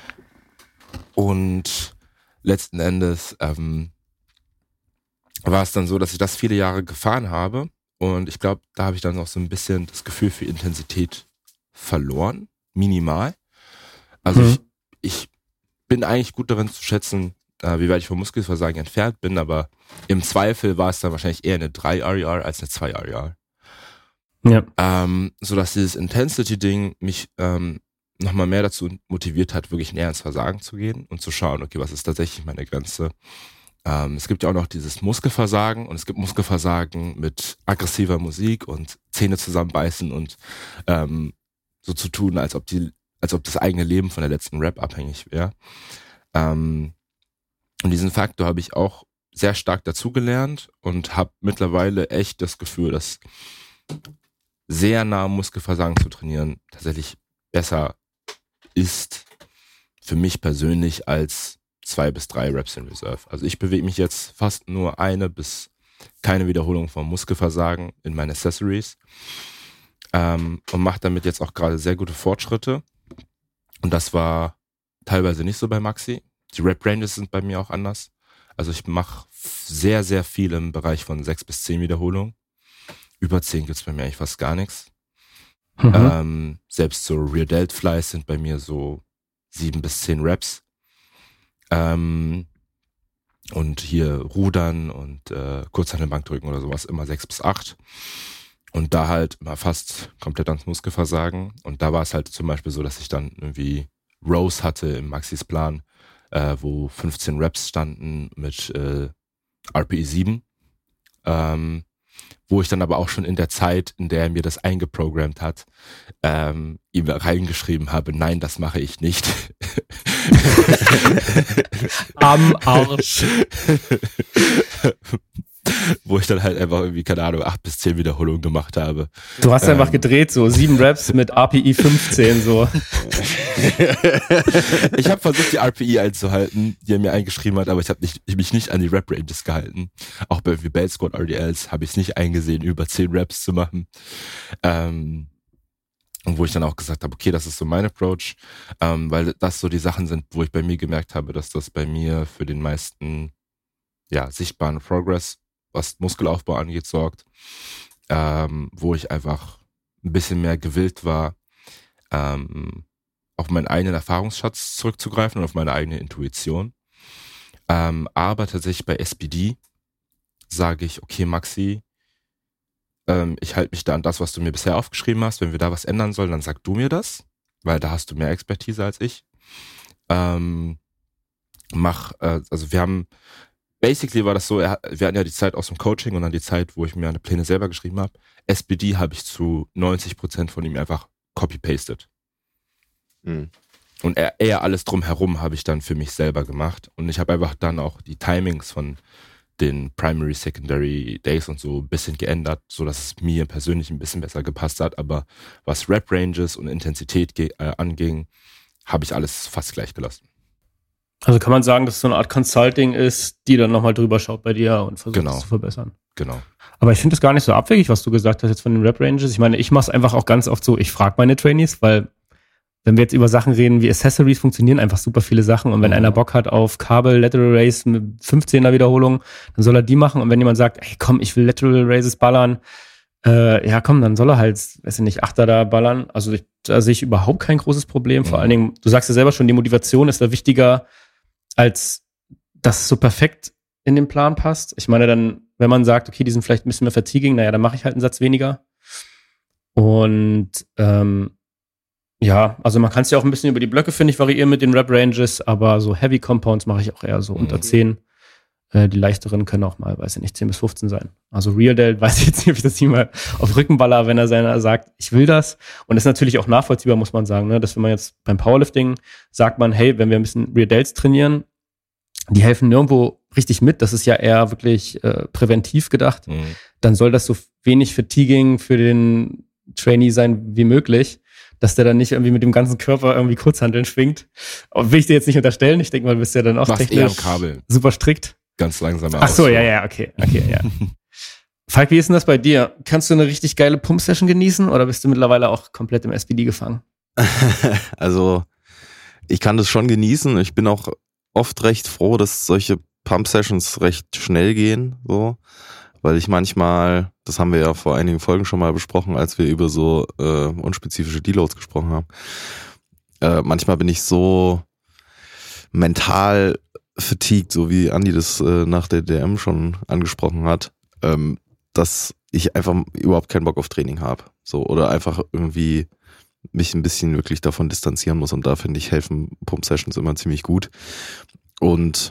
und letzten Endes ähm, war es dann so, dass ich das viele Jahre gefahren habe und ich glaube, da habe ich dann auch so ein bisschen das Gefühl für Intensität verloren, minimal. Also Mhm. ich, ich bin eigentlich gut darin zu schätzen, äh, wie weit ich vom Muskelversagen entfernt bin, aber im Zweifel war es dann wahrscheinlich eher eine drei R E R als eine zwei R E R. Ja. Ähm, so dass dieses Intensity-Ding mich ähm, nochmal mehr dazu motiviert hat, wirklich näher ins Versagen zu gehen und zu schauen, okay, was ist tatsächlich meine Grenze? Ähm, es gibt ja auch noch dieses Muskelversagen und es gibt Muskelversagen mit aggressiver Musik und Zähne zusammenbeißen und ähm, so zu tun, als ob die, als ob das eigene Leben von der letzten Rap abhängig wäre. Ähm, und diesen Faktor habe ich auch sehr stark dazugelernt und habe mittlerweile echt das Gefühl, dass sehr nah am Muskelversagen zu trainieren tatsächlich besser ist für mich persönlich als zwei bis drei Reps in Reserve. Also ich bewege mich jetzt fast nur eine bis keine Wiederholung vom Muskelversagen in meinen Accessories ähm, und mache damit jetzt auch gerade sehr gute Fortschritte. Und das war teilweise nicht so bei Maxi. Die Rep-Ranges sind bei mir auch anders. Also ich mache sehr, sehr viel im Bereich von sechs bis zehn Wiederholungen. Über zehn gibt's bei mir eigentlich fast gar nichts. Mhm. Ähm, selbst so Rear Delt Flies sind bei mir so sieben bis zehn Reps. Ähm, und hier Rudern und äh, Kurzhantelbankdrücken oder sowas immer sechs bis acht. Und da halt immer fast komplett ans Muskelversagen. Und da war es halt zum Beispiel so, dass ich dann irgendwie Rows hatte im Maxis Plan, äh, wo fünfzehn Reps standen mit äh, R P E sieben. Ähm, wo ich dann aber auch schon in der Zeit, in der er mir das eingeprogrammt hat, ähm, ihm reingeschrieben habe, nein, das mache ich nicht. Am Arsch. Wo ich dann halt einfach irgendwie, keine Ahnung, acht bis zehn Wiederholungen gemacht habe. Du hast ähm, einfach gedreht, so sieben Reps mit R P E fünfzehn, so. Ich habe versucht, die R P E einzuhalten, die er mir eingeschrieben hat, aber ich habe nicht, ich mich nicht an die Rep-Ranges gehalten. Auch bei Belt Squat R D Ls habe ich es nicht eingesehen, über zehn Reps zu machen. Ähm, und wo ich dann auch gesagt habe, okay, das ist so mein Approach, ähm, weil das so die Sachen sind, wo ich bei mir gemerkt habe, dass das bei mir für den meisten ja sichtbaren Progress, was Muskelaufbau angeht, sorgt, ähm, wo ich einfach ein bisschen mehr gewillt war, ähm, auf meinen eigenen Erfahrungsschatz zurückzugreifen und auf meine eigene Intuition. Ähm, aber tatsächlich bei S P D sage ich, okay Maxi, ähm, ich halte mich da an das, was du mir bisher aufgeschrieben hast. Wenn wir da was ändern sollen, dann sag du mir das, weil da hast du mehr Expertise als ich. Ähm, mach, äh, also wir haben Basically war das so, er, wir hatten ja die Zeit aus dem Coaching und dann die Zeit, wo ich mir eine Pläne selber geschrieben habe. S P D habe ich zu neunzig Prozent von ihm einfach copy-pasted. Mhm. Und eher, eher alles drumherum habe ich dann für mich selber gemacht. Und ich habe einfach dann auch die Timings von den Primary, Secondary Days und so ein bisschen geändert, sodass es mir persönlich ein bisschen besser gepasst hat. Aber was Rep-Ranges und Intensität ge- äh, anging, habe ich alles fast gleich gelassen. Also kann man sagen, dass es so eine Art Consulting ist, die dann nochmal drüber schaut bei dir und versucht Genau. es zu verbessern. Genau. Aber ich finde das gar nicht so abwegig, was du gesagt hast jetzt von den Rep-Ranges. Ich meine, ich mache es einfach auch ganz oft so, ich frage meine Trainees, weil wenn wir jetzt über Sachen reden wie Accessories, funktionieren einfach super viele Sachen. Und wenn mhm. einer Bock hat auf Kabel, Lateral Raise mit fünfzehner Wiederholung, dann soll er die machen. Und wenn jemand sagt, ey komm, ich will Lateral Raises ballern, äh, ja komm, dann soll er halt, weiß ich nicht, Achter da ballern. Also ich, da sehe ich überhaupt kein großes Problem. Mhm. Vor allen Dingen, du sagst ja selber schon, die Motivation ist da wichtiger, als dass es so perfekt in den Plan passt. Ich meine dann, wenn man sagt, okay, die sind vielleicht ein bisschen mehr fatiguing, naja, dann mache ich halt einen Satz weniger. Und ähm, ja, also man kann es ja auch ein bisschen über die Blöcke, finde ich, variieren mit den Rep-Ranges, aber so Heavy Compounds mache ich auch eher so mhm. unter zehn. Äh, die leichteren können auch mal, weiß ich nicht, zehn bis fünfzehn sein. Also Real Delt weiß ich jetzt nicht, ob ich das nicht mal auf Rückenballer, wenn er seiner sagt, ich will das. Und das ist natürlich auch nachvollziehbar, muss man sagen, ne? Dass wenn man jetzt beim Powerlifting sagt man, hey, wenn wir ein bisschen Real Delts trainieren, die helfen nirgendwo richtig mit. Das ist ja eher wirklich äh, präventiv gedacht. Mhm. Dann soll das so wenig Fatiguing für den Trainee sein wie möglich, dass der dann nicht irgendwie mit dem ganzen Körper irgendwie Kurzhanteln schwingt. Will ich dir jetzt nicht unterstellen. Ich denke mal, du bist ja dann auch Machst technisch eher am Kabel. Super strikt. Ganz langsam. Ach so, ja, ja, okay, okay, ja. Falk, wie ist denn das bei dir? Kannst du eine richtig geile Pump-Session genießen oder bist du mittlerweile auch komplett im S P D gefangen? Also, ich kann das schon genießen. Ich bin auch oft recht froh, dass solche Pump-Sessions recht schnell gehen, so. Weil ich manchmal, das haben wir ja vor einigen Folgen schon mal besprochen, als wir über so äh, unspezifische Deloads gesprochen haben. Äh, manchmal bin ich so mental fatigued, so wie Andi das äh, nach der D M schon angesprochen hat, ähm, dass ich einfach überhaupt keinen Bock auf Training habe. So, oder einfach irgendwie mich ein bisschen wirklich davon distanzieren muss. Und da finde ich, helfen Pump-Sessions immer ziemlich gut. Und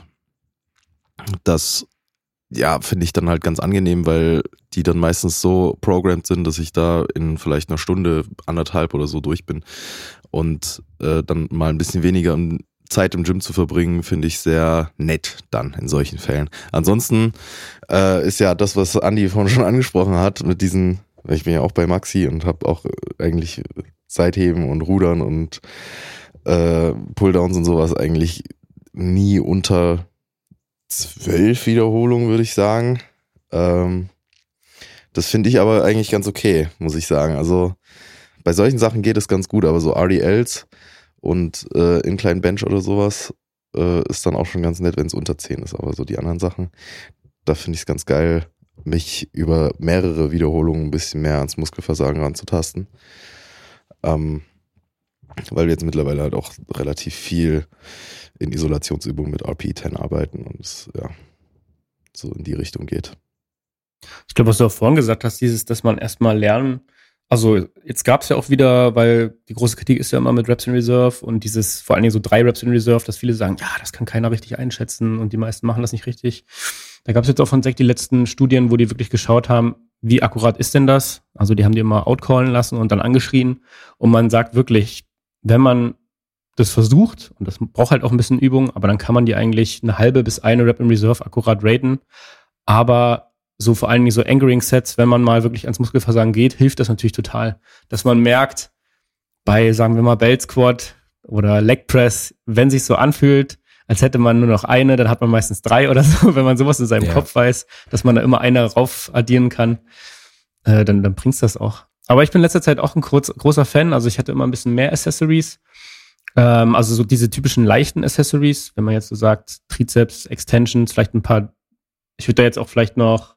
das, ja, finde ich dann halt ganz angenehm, weil die dann meistens so programmed sind, dass ich da in vielleicht einer Stunde, anderthalb oder so durch bin. Und äh, dann mal ein bisschen weniger Zeit im Gym zu verbringen, finde ich sehr nett dann in solchen Fällen. Ansonsten äh, ist ja das, was Andi vorhin schon angesprochen hat, mit diesen, ich bin ja auch bei Maxi und habe auch eigentlich Seitheben und Rudern und äh, Pulldowns und sowas eigentlich nie unter zwölf Wiederholungen, würde ich sagen. Ähm, das finde ich aber eigentlich ganz okay, muss ich sagen. Also bei solchen Sachen geht es ganz gut, aber so R D Ls und äh, Incline Bench oder sowas äh, ist dann auch schon ganz nett, wenn es unter zehn ist. Aber so die anderen Sachen, da finde ich es ganz geil, mich über mehrere Wiederholungen ein bisschen mehr ans Muskelversagen ranzutasten. Ähm, weil wir jetzt mittlerweile halt auch relativ viel in Isolationsübungen mit R P E zehn arbeiten und es ja so in die Richtung geht. Ich glaube, was du auch vorhin gesagt hast, dieses, dass man erstmal lernen, also jetzt gab es ja auch wieder, weil die große Kritik ist ja immer mit Reps in Reserve und dieses, vor allen Dingen so drei Reps in Reserve, dass viele sagen, ja, das kann keiner richtig einschätzen und die meisten machen das nicht richtig. Da gab es jetzt auch von Zach die letzten Studien, wo die wirklich geschaut haben, wie akkurat ist denn das? Also die haben die immer outcallen lassen und dann angeschrien und man sagt wirklich, wenn man das versucht, und das braucht halt auch ein bisschen Übung, aber dann kann man die eigentlich eine halbe bis eine Rep in Reserve akkurat raten, aber so vor allen Dingen so Anchoring-Sets, wenn man mal wirklich ans Muskelversagen geht, hilft das natürlich total. Dass man merkt, bei, sagen wir mal, Belt Squat oder Leg Press, wenn sich so anfühlt, als hätte man nur noch eine, dann hat man meistens drei oder so, wenn man sowas in seinem ja. Kopf weiß, dass man da immer eine rauf addieren kann, äh, dann, dann bringt's das auch. Aber ich bin in letzter Zeit auch ein kurz, großer Fan, also ich hatte immer ein bisschen mehr Accessories, ähm, also so diese typischen leichten Accessories, wenn man jetzt so sagt, Trizeps, Extensions, vielleicht ein paar, ich würde da jetzt auch vielleicht noch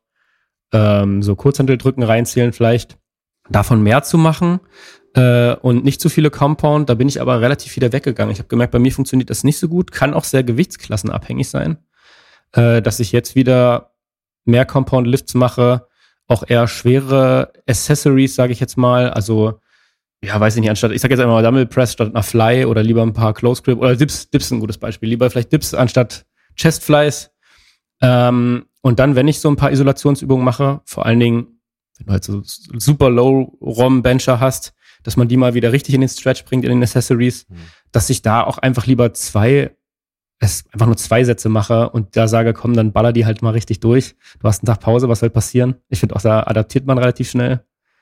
Ähm, so Kurzhanteldrücken reinzählen vielleicht, davon mehr zu machen äh, und nicht zu viele Compound, da bin ich aber relativ wieder weggegangen. Ich habe gemerkt, bei mir funktioniert das nicht so gut, kann auch sehr gewichtsklassenabhängig sein, äh, dass ich jetzt wieder mehr Compound-Lifts mache, auch eher schwere Accessories, sage ich jetzt mal, also ja, weiß ich nicht, anstatt, ich sage jetzt einmal Dumbbell Press statt einer Fly oder lieber ein paar Close Grip oder Dips, Dips ist ein gutes Beispiel, lieber vielleicht Dips anstatt Chest Flies. Ähm, und dann, wenn ich so ein paar Isolationsübungen mache, vor allen Dingen, wenn du halt so super Low-Rom-Bencher hast, dass man die mal wieder richtig in den Stretch bringt, in den Accessories, mhm. dass ich da auch einfach lieber zwei, es einfach nur zwei Sätze mache und da sage, komm, dann baller die halt mal richtig durch. Du hast einen Tag Pause, was soll passieren? Ich finde auch, da adaptiert man relativ schnell.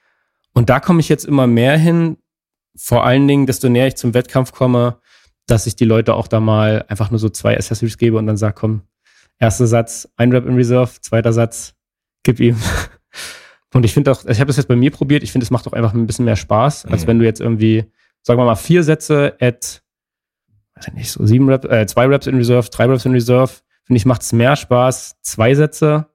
Und da komme ich jetzt immer mehr hin, vor allen Dingen, desto näher ich zum Wettkampf komme, dass ich die Leute auch da mal einfach nur so zwei Accessories gebe und dann sage, komm, erster Satz, ein Rep in Reserve, zweiter Satz, gib ihm. Und ich finde auch, ich habe das jetzt bei mir probiert, ich finde, es macht auch einfach ein bisschen mehr Spaß, als mhm. wenn du jetzt irgendwie, sagen wir mal, vier Sätze at, weiß ich nicht, so sieben Reps, äh, zwei Reps in Reserve, drei Reps in Reserve, finde ich, macht es mehr Spaß, zwei Sätze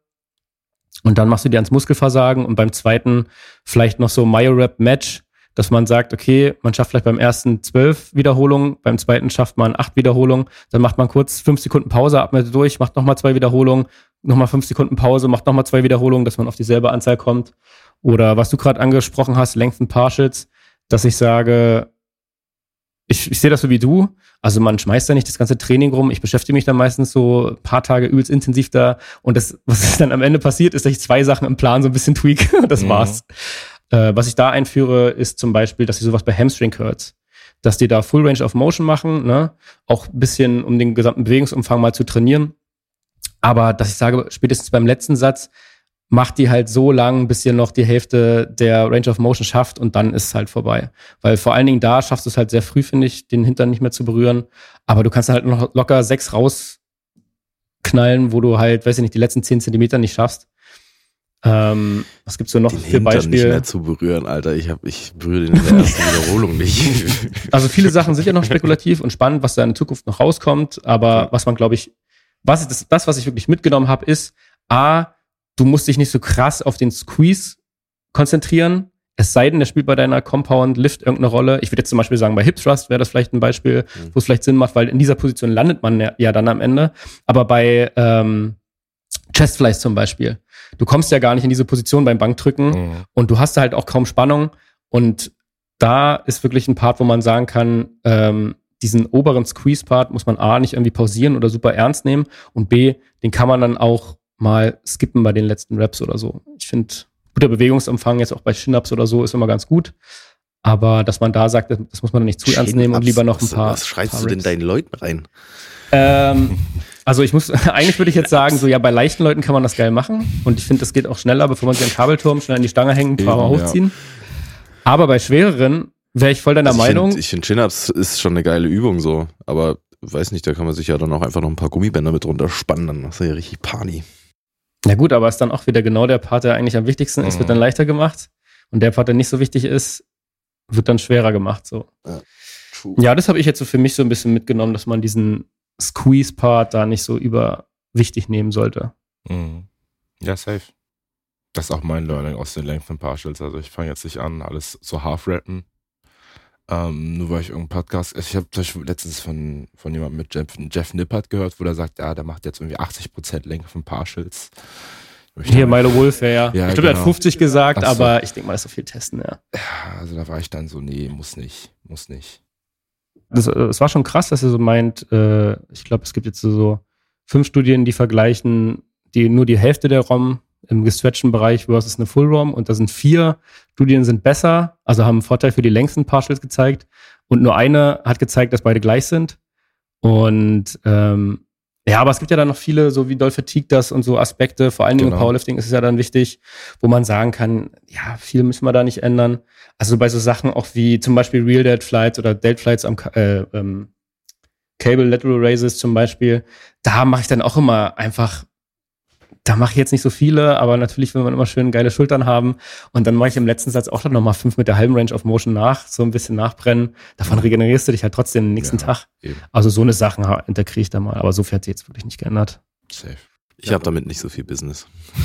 und dann machst du dir ans Muskelversagen und beim zweiten vielleicht noch so Myo-Rep-Match, dass man sagt, okay, man schafft vielleicht beim ersten zwölf Wiederholungen, beim zweiten schafft man acht Wiederholungen, dann macht man kurz fünf Sekunden Pause, atmet durch, macht nochmal zwei Wiederholungen, nochmal fünf Sekunden Pause, macht nochmal zwei Wiederholungen, dass man auf dieselbe Anzahl kommt. Oder was du gerade angesprochen hast, Lengthen Partials, dass ich sage, ich, ich sehe das so wie du, also man schmeißt da nicht das ganze Training rum, ich beschäftige mich dann meistens so ein paar Tage übelst intensiv da und das, was dann am Ende passiert, ist, dass ich zwei Sachen im Plan so ein bisschen tweak und das mhm. war's. Äh, was ich da einführe, ist zum Beispiel, dass sie sowas bei Hamstring Curls, dass die da Full Range of Motion machen, ne, auch ein bisschen, um den gesamten Bewegungsumfang mal zu trainieren. Aber dass ich sage, spätestens beim letzten Satz, macht die halt so lang, bis ihr noch die Hälfte der Range of Motion schafft und dann ist es halt vorbei. Weil vor allen Dingen da schaffst du es halt sehr früh, finde ich, den Hintern nicht mehr zu berühren. Aber du kannst halt noch locker sechs rausknallen, wo du halt, weiß ich nicht, die letzten zehn Zentimeter nicht schaffst. Ähm, was gibt's so noch den für Hintern Beispiele? Nicht mehr zu berühren, Alter. Ich hab, ich berühre den in der ersten Wiederholung nicht. Also viele Sachen sind ja noch spekulativ und spannend, was da in Zukunft noch rauskommt. Aber was man, glaube ich, was das, das, was ich wirklich mitgenommen habe, ist, A, du musst dich nicht so krass auf den Squeeze konzentrieren. Es sei denn, der spielt bei deiner Compound Lift irgendeine Rolle. Ich würde jetzt zum Beispiel sagen, bei Hip Thrust wäre das vielleicht ein Beispiel, mhm. wo es vielleicht Sinn macht, weil in dieser Position landet man ja, ja dann am Ende. Aber bei ähm, Chest Flies zum Beispiel, du kommst ja gar nicht in diese Position beim Bankdrücken mhm. und du hast da halt auch kaum Spannung. Und da ist wirklich ein Part, wo man sagen kann, ähm, diesen oberen Squeeze-Part muss man A, nicht irgendwie pausieren oder super ernst nehmen und B, den kann man dann auch mal skippen bei den letzten Reps oder so. Ich finde, guter Bewegungsumfang jetzt auch bei Chin-Ups oder so ist immer ganz gut. Aber dass man da sagt, das muss man dann nicht zu ernst nehmen und lieber noch ein paar. Was schreibst paar du denn deinen Leuten rein? Ähm, also ich muss, eigentlich würde ich jetzt sagen, so ja, bei leichten Leuten kann man das geil machen. Und ich finde, das geht auch schneller, bevor man sich an den Kabelturm schnell an die Stange hängen, ein paar Mal hochziehen. Ja. Aber bei schwereren wäre ich voll deiner also Meinung. Ich finde, find Chin-Ups ist schon eine geile Übung so. Aber weiß nicht, da kann man sich ja dann auch einfach noch ein paar Gummibänder mit runterspannen. Dann machst du ja richtig Pani. Ja gut, aber ist dann auch wieder genau der Part, der eigentlich am wichtigsten ist, mhm. wird dann leichter gemacht. Und der Part, der nicht so wichtig ist, wird dann schwerer gemacht. So. Ja, ja, das habe ich jetzt so für mich so ein bisschen mitgenommen, dass man diesen Squeeze-Part da nicht so überwichtig nehmen sollte. Mhm. Ja, safe. Das ist auch mein Learning aus den Lengthen Partials. Also ich fange jetzt nicht an, alles so half-rappen. Ähm, nur weil ich irgendeinen Podcast, ich habe zum Beispiel letztens von, von jemandem mit Jeff, Jeff Nippert gehört, wo der sagt, ja, der macht jetzt irgendwie achtzig Prozent Länge von Partials. Hier Milo Wolf, ja. ja ich glaube, genau. er hat fünfzig gesagt, so. Aber ich denke mal, das ist so viel testen, ja. Ja, also da war ich dann so, nee, muss nicht, muss nicht. Das, das war schon krass, dass er so meint, äh, ich glaube, es gibt jetzt so fünf Studien, die vergleichen die nur die Hälfte der ROM im gestretchten Bereich versus eine Full ROM und da sind vier Studien sind besser, also haben einen Vorteil für die längsten Partials gezeigt und nur eine hat gezeigt, dass beide gleich sind und ähm, ja, aber es gibt ja dann noch viele, so wie Dolph Fatigue das und so Aspekte, vor allen Dingen genau. Im Powerlifting ist es ja dann wichtig, wo man sagen kann, ja, viel müssen wir da nicht ändern. Also bei so Sachen auch wie zum Beispiel Real Dead Flights oder Dead Flights am äh, ähm, Cable Lateral Raises zum Beispiel, da mache ich dann auch immer einfach, da mache ich jetzt nicht so viele, aber natürlich will man immer schön geile Schultern haben und dann mache ich im letzten Satz auch dann nochmal fünf mit der halben Range of Motion nach, so ein bisschen nachbrennen. Davon regenerierst du dich halt trotzdem den nächsten ja, Tag. Eben. Also so eine Sachen integriere ich da mal, aber so viel hat sich jetzt wirklich nicht geändert. Safe. Ich ja. habe damit nicht so viel Business.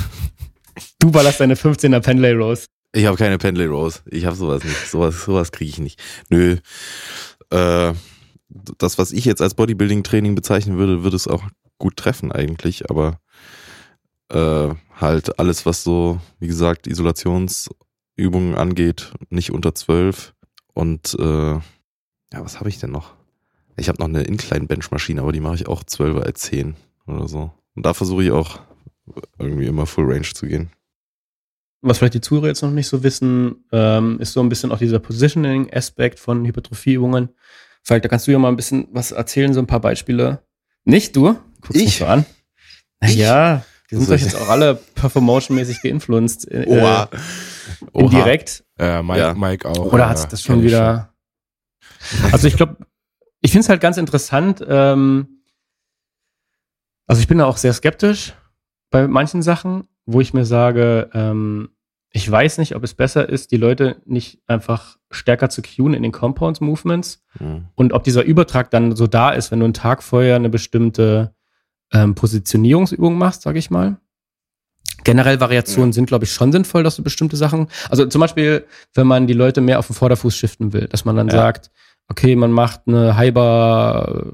Du ballerst deine fünfzehner Pendlay Rows. Ich habe keine Pendlay Rows. Ich habe sowas nicht. Sowas, sowas kriege ich nicht. Nö. Äh, das, was ich jetzt als Bodybuilding-Training bezeichnen würde, würde es auch gut treffen eigentlich, aber Äh, halt alles, was so, wie gesagt, Isolationsübungen angeht, nicht unter zwölf. Und äh, ja, was habe ich denn noch? Ich habe noch eine Incline-Bench-Maschine, aber die mache ich auch zwölfer als zehn oder so. Und da versuche ich auch irgendwie immer Full Range zu gehen. Was vielleicht die Zuhörer jetzt noch nicht so wissen, ähm, ist so ein bisschen auch dieser Positioning-Aspekt von Hypertrophieübungen. Vielleicht, da kannst du ja mal ein bisschen was erzählen, so ein paar Beispiele. Nicht du? Guckst ich? mich so an. Ja. Wir sind doch jetzt auch alle Performation-mäßig geinfluenced. Äh, Oha. Indirekt. Äh, Mike, ja. Mike auch. Oder hat sich das schon wieder... Schon. Also ich glaube, ich finde es halt ganz interessant. Ähm, also ich bin da auch sehr skeptisch bei manchen Sachen, wo ich mir sage, ähm, ich weiß nicht, ob es besser ist, die Leute nicht einfach stärker zu cueen in den Compound-Movements mhm. und ob dieser Übertrag dann so da ist, wenn du einen Tag vorher eine bestimmte Ähm, Positionierungsübungen machst, sage ich mal. Generell Variationen ja. sind, glaube ich, schon sinnvoll, dass du bestimmte Sachen, also zum Beispiel, wenn man die Leute mehr auf den Vorderfuß shiften will, dass man dann ja. sagt, okay, man macht eine High-Bar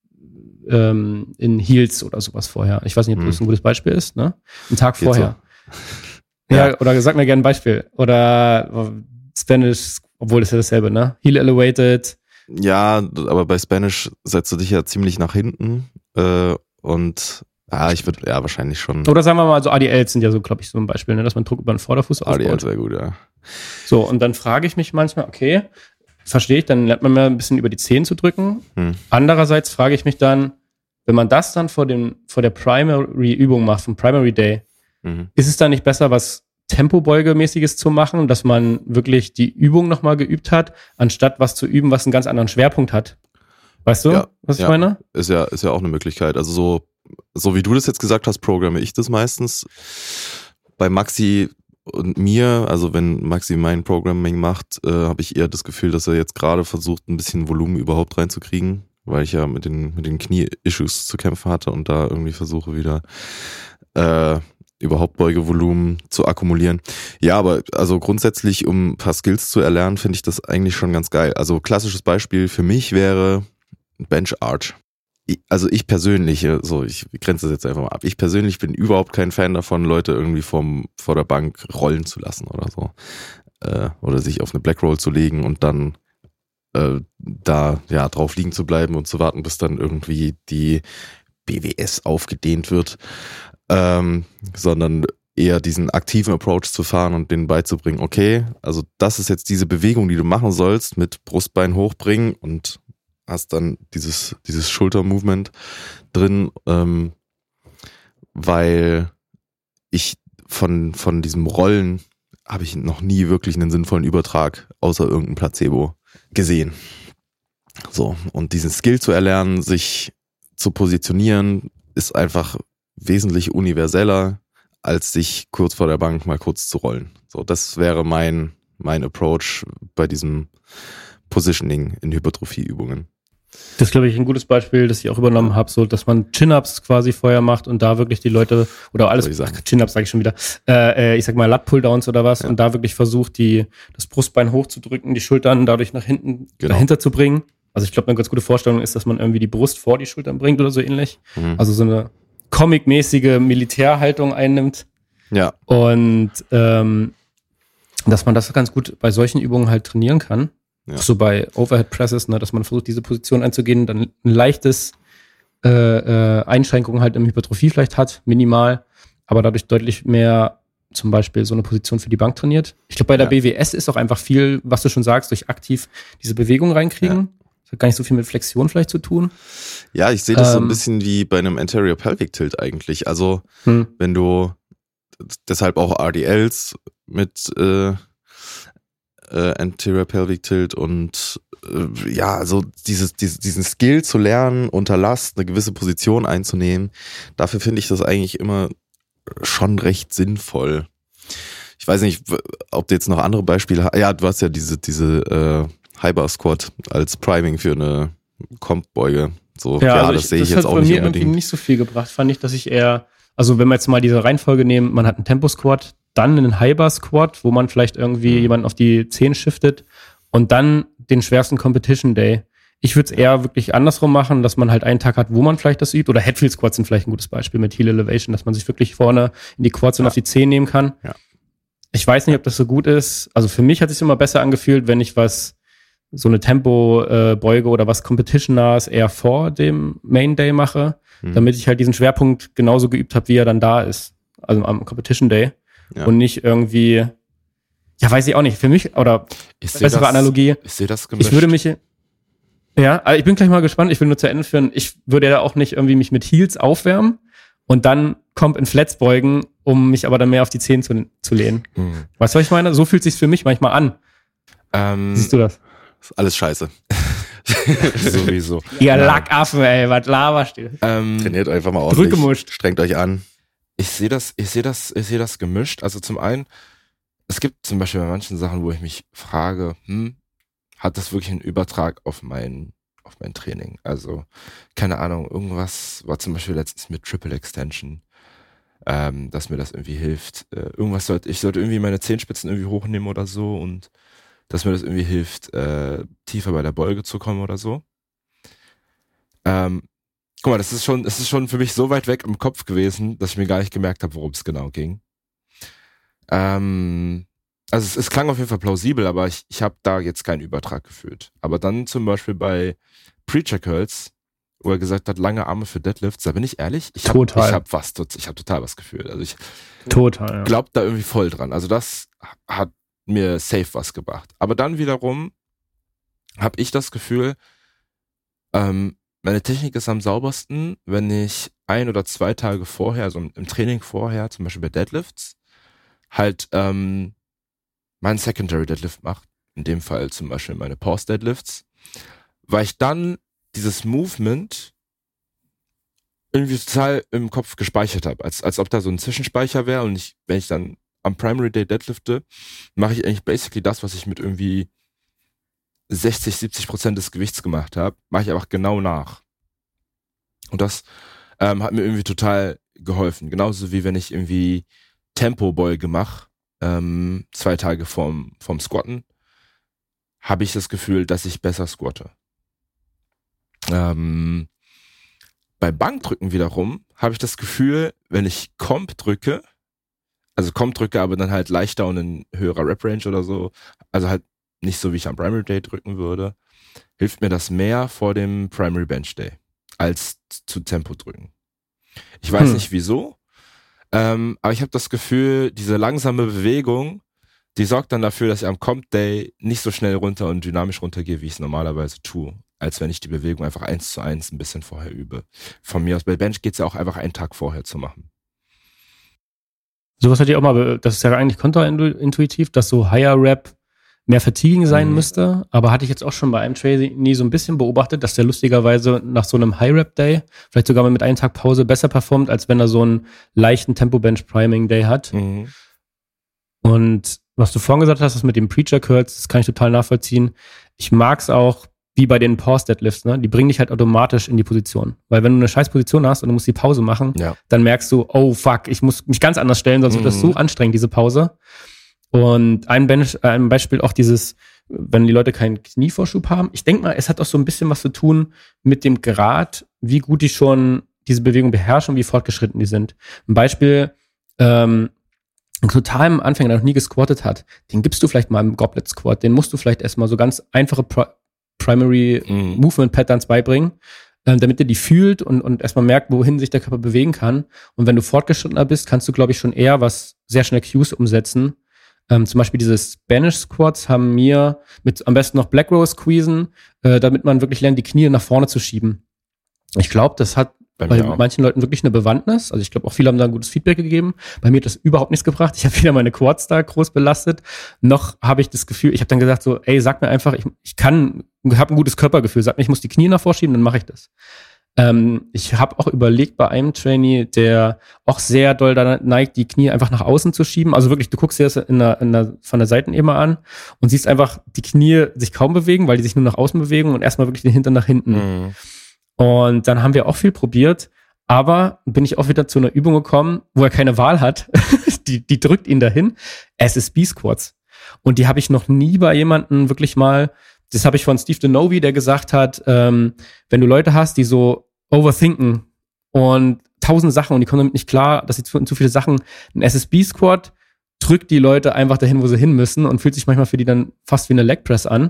ähm, in Heels oder sowas vorher. Ich weiß nicht, ob mhm. das ein gutes Beispiel ist, ne? Einen Tag Geht vorher. So. Ja, ja, oder sag mir gerne ein Beispiel. Oder Spanish, obwohl das ist ja dasselbe, ne? Heel Elevated. Ja, aber bei Spanish setzt du dich ja ziemlich nach hinten, äh, Und ja, ich würde ja wahrscheinlich schon. Oder sagen wir mal, so A D Ls sind ja so, glaube ich, so ein Beispiel, ne, dass man Druck über den Vorderfuß aufbaut. A D Ls wäre gut, ja. So, und dann frage ich mich manchmal, okay, verstehe ich, dann lernt man mal ein bisschen über die Zehen zu drücken. Hm. Andererseits frage ich mich dann, wenn man das dann vor dem, vor der Primary-Übung macht, vom Primary Day, mhm. ist es dann nicht besser, was Tempobeugemäßiges zu machen, dass man wirklich die Übung nochmal geübt hat, anstatt was zu üben, was einen ganz anderen Schwerpunkt hat? Weißt du, ja, was ich ja. meine? Ist ja, ist ja auch eine Möglichkeit. Also so, so wie du das jetzt gesagt hast, programme ich das meistens. Bei Maxi und mir, also wenn Maxi mein Programming macht, äh, habe ich eher das Gefühl, dass er jetzt gerade versucht, ein bisschen Volumen überhaupt reinzukriegen, weil ich ja mit den, mit den Knie-Issues zu kämpfen hatte und da irgendwie versuche wieder äh, überhaupt Beugevolumen zu akkumulieren. Ja, aber also grundsätzlich, um ein paar Skills zu erlernen, finde ich das eigentlich schon ganz geil. Also klassisches Beispiel für mich wäre Bench Arch. Ich, also ich persönlich, so ich grenze das jetzt einfach mal ab, ich persönlich bin überhaupt kein Fan davon, Leute irgendwie vom, vor der Bank rollen zu lassen oder so. Äh, oder sich auf eine Black Roll zu legen und dann äh, da ja drauf liegen zu bleiben und zu warten, bis dann irgendwie die B W S aufgedehnt wird. Ähm, sondern eher diesen aktiven Approach zu fahren und denen beizubringen, okay, also das ist jetzt diese Bewegung, die du machen sollst, mit Brustbein hochbringen und hast dann dieses, dieses Schultermovement drin, ähm, weil ich von, von diesem Rollen habe ich noch nie wirklich einen sinnvollen Übertrag außer irgendein Placebo gesehen. So, und diesen Skill zu erlernen, sich zu positionieren, ist einfach wesentlich universeller, als sich kurz vor der Bank mal kurz zu rollen. So, das wäre mein, mein Approach bei diesem Positioning in Hypertrophieübungen. Das ist, glaube ich, ein gutes Beispiel, das ich auch übernommen habe, so, dass man Chin-Ups quasi vorher macht und da wirklich die Leute, oder alles, Chin-Ups sage ich schon wieder, äh, ich sag mal Lat-Pull-Downs oder was, ja. Und da wirklich versucht, die, das Brustbein hochzudrücken, die Schultern dadurch nach hinten, genau. dahinter zu bringen. Also ich glaube, eine ganz gute Vorstellung ist, dass man irgendwie die Brust vor die Schultern bringt oder so ähnlich. Mhm. Also so eine comic-mäßige Militärhaltung einnimmt. Ja. Und ähm, dass man das ganz gut bei solchen Übungen halt trainieren kann. Ja. Auch so bei Overhead Presses, ne, dass man versucht, diese Position einzugehen, dann ein leichtes äh, äh, Einschränkungen halt im Hypertrophie vielleicht hat, minimal, aber dadurch deutlich mehr zum Beispiel so eine Position für die Bank trainiert. Ich glaube, bei der ja. B W S ist auch einfach viel, was du schon sagst, durch aktiv diese Bewegung reinkriegen. Ja. Das hat gar nicht so viel mit Flexion vielleicht zu tun. Ja, ich sehe das ähm, so ein bisschen wie bei einem Anterior Pelvic Tilt eigentlich. Also hm. wenn du deshalb auch R D Ls mit äh, Äh, Anterior Pelvic Tilt und äh, ja, also dieses, dieses, diesen Skill zu lernen, unter Last eine gewisse Position einzunehmen, dafür finde ich das eigentlich immer schon recht sinnvoll. Ich weiß nicht, ob du jetzt noch andere Beispiele hast. Ja, du hast ja diese, diese äh, High Bar Squat als Priming für eine Comp-Beuge. So, ja, ja also das ich, sehe ich das jetzt auch nicht unbedingt. Das hat bei mir unbedingt. irgendwie nicht so viel gebracht, fand ich, dass ich eher, also wenn wir jetzt mal diese Reihenfolge nehmen, man hat einen Tempo-Squat, dann einen High-Bar-Squat, wo man vielleicht irgendwie mhm. jemanden auf die Zehen shiftet und dann den schwersten Competition Day. Ich würde es eher wirklich andersrum machen, dass man halt einen Tag hat, wo man vielleicht das übt. Oder Headfield-Squats sind vielleicht ein gutes Beispiel mit Heel Elevation, dass man sich wirklich vorne in die Quads und ja. auf die Zehen nehmen kann. Ja. Ich weiß nicht, ob das so gut ist. Also für mich hat es sich immer besser angefühlt, wenn ich was, so eine Tempo-Beuge oder was Competition-nahes eher vor dem Main Day mache, mhm. damit ich halt diesen Schwerpunkt genauso geübt habe, wie er dann da ist. Also am Competition Day. Ja. Und nicht irgendwie, ja, weiß ich auch nicht, für mich, oder ich bessere das, Analogie. Ich sehe das gemischt. Ich würde mich, ja, also ich bin gleich mal gespannt, ich will nur zu Ende führen, ich würde ja auch nicht irgendwie mich mit Heels aufwärmen und dann kommt in Flats beugen, um mich aber dann mehr auf die Zehen zu, zu lehnen. Hm. Weißt du, was ich meine? So fühlt sich's für mich manchmal an. Ähm, Siehst du das? Ist alles scheiße. Sowieso. Ihr Lackaffen, ey, was laberst du? Ähm, Trainiert einfach mal ordentlich. Drückemuscht. Strengt euch an. Ich sehe das, ich sehe das, ich sehe das gemischt. Also zum einen, es gibt zum Beispiel bei manchen Sachen, wo ich mich frage, hm, hat das wirklich einen Übertrag auf mein, auf mein Training? Also, keine Ahnung, irgendwas war zum Beispiel letztens mit Triple Extension, ähm, dass mir das irgendwie hilft. Äh, irgendwas sollte, ich sollte irgendwie meine Zehenspitzen irgendwie hochnehmen oder so und dass mir das irgendwie hilft, äh, tiefer bei der Beuge zu kommen oder so. Ähm, Guck mal, das ist schon, das ist schon für mich so weit weg im Kopf gewesen, dass ich mir gar nicht gemerkt habe, worum es genau ging. Ähm, also es, es klang auf jeden Fall plausibel, aber ich, ich habe da jetzt keinen Übertrag gefühlt. Aber dann zum Beispiel bei Preacher Curls, wo er gesagt hat, lange Arme für Deadlifts, da bin ich ehrlich, ich habe ich hab was, ich habe total was gefühlt. Also ich total, ja. glaub da irgendwie voll dran. Also das hat mir safe was gebracht. Aber dann wiederum habe ich das Gefühl, ähm, meine Technik ist am saubersten, wenn ich ein oder zwei Tage vorher, also im Training vorher, zum Beispiel bei Deadlifts, halt ähm, meinen Secondary Deadlift mache. In dem Fall zum Beispiel meine Pause Deadlifts, weil ich dann dieses Movement irgendwie total im Kopf gespeichert habe, als als ob da so ein Zwischenspeicher wäre und ich, wenn ich dann am Primary Day deadlifte, mache ich eigentlich basically das, was ich mit irgendwie sechzig, siebzig Prozent des Gewichts gemacht habe, mache ich einfach genau nach. Und das ähm, hat mir irgendwie total geholfen. Genauso wie wenn ich irgendwie Tempo-Beuge mache, ähm, zwei Tage vorm, vorm Squatten, habe ich das Gefühl, dass ich besser squatte. Ähm, bei Bankdrücken wiederum habe ich das Gefühl, wenn ich Comp drücke, also Comp drücke, aber dann halt leichter und in höherer Rep-Range oder so, also halt nicht so, wie ich am Primary Day drücken würde, hilft mir das mehr vor dem Primary Bench Day als zu Tempo drücken. Ich weiß hm. nicht wieso, ähm, aber ich habe das Gefühl, diese langsame Bewegung, die sorgt dann dafür, dass ich am Comp Day nicht so schnell runter und dynamisch runtergehe, wie ich es normalerweise tue, als wenn ich die Bewegung einfach eins zu eins ein bisschen vorher übe. Von mir aus, bei Bench geht's ja auch einfach einen Tag vorher zu machen. Sowas hatte ich auch mal, das ist ja eigentlich kontraintuitiv, dass so Higher Rep mehr Fatiguing sein mhm. müsste, aber hatte ich jetzt auch schon bei einem Trainee so ein bisschen beobachtet, dass der lustigerweise nach so einem High-Rep-Day vielleicht sogar mal mit einem Tag Pause besser performt, als wenn er so einen leichten Tempo-Bench-Priming-Day hat. Mhm. Und was du vorhin gesagt hast, das mit dem Preacher-Curls, das kann ich total nachvollziehen. Ich mag es auch wie bei den Pause-Deadlifts, ne? Die bringen dich halt automatisch in die Position. Weil wenn du eine scheiß Position hast und du musst die Pause machen, Ja. dann merkst du, oh fuck, ich muss mich ganz anders stellen, sonst wird das Mhm. so anstrengend, diese Pause. Und ein, Bench, äh, ein Beispiel auch dieses, wenn die Leute keinen Knievorschub haben. Ich denke mal, es hat auch so ein bisschen was zu tun mit dem Grad, wie gut die schon diese Bewegung beherrschen und wie fortgeschritten die sind. Ein Beispiel, ähm, ein totalem Anfänger, der noch nie gesquattet hat, den gibst du vielleicht mal im Goblet Squat, den musst du vielleicht erstmal so ganz einfache Pri- Primary Mhm. Movement Patterns beibringen, ähm, damit er die fühlt und, und erstmal merkt, wohin sich der Körper bewegen kann. Und wenn du fortgeschrittener bist, kannst du, glaube ich, schon eher was sehr schnell Cues umsetzen. Ähm, zum Beispiel diese Spanish Squats haben mir mit am besten noch Black Row squeezen, äh, damit man wirklich lernt, die Knie nach vorne zu schieben. Ich glaube, das hat Bei bei mir auch. manchen Leuten wirklich eine Bewandtnis. Also ich glaube, auch viele haben da ein gutes Feedback gegeben. Bei mir hat das überhaupt nichts gebracht. Ich habe weder meine Quads da groß belastet, noch habe ich das Gefühl, ich habe dann gesagt so, ey, sag mir einfach, ich, ich kann, habe ein gutes Körpergefühl, sag mir, ich muss die Knie nach vorschieben, dann mache ich das. Ähm, ich habe auch überlegt bei einem Trainee, der auch sehr doll da neigt, die Knie einfach nach außen zu schieben. Also wirklich, du guckst dir das in der, in der, von der Seitenebene an und siehst einfach die Knie sich kaum bewegen, weil die sich nur nach außen bewegen und erstmal wirklich den Hintern nach hinten. Mhm. Und dann haben wir auch viel probiert, aber bin ich auch wieder zu einer Übung gekommen, wo er keine Wahl hat. die, die drückt ihn dahin. S S B-Squats. Und die habe ich noch nie bei jemandem wirklich mal, das habe ich von Steve DeNovi, der gesagt hat, ähm, wenn du Leute hast, die so overthinken und tausend Sachen und die kommen damit nicht klar, dass sie zu, zu viele Sachen, ein S S B-Squat drückt die Leute einfach dahin, wo sie hin müssen und fühlt sich manchmal für die dann fast wie eine Leg Press an.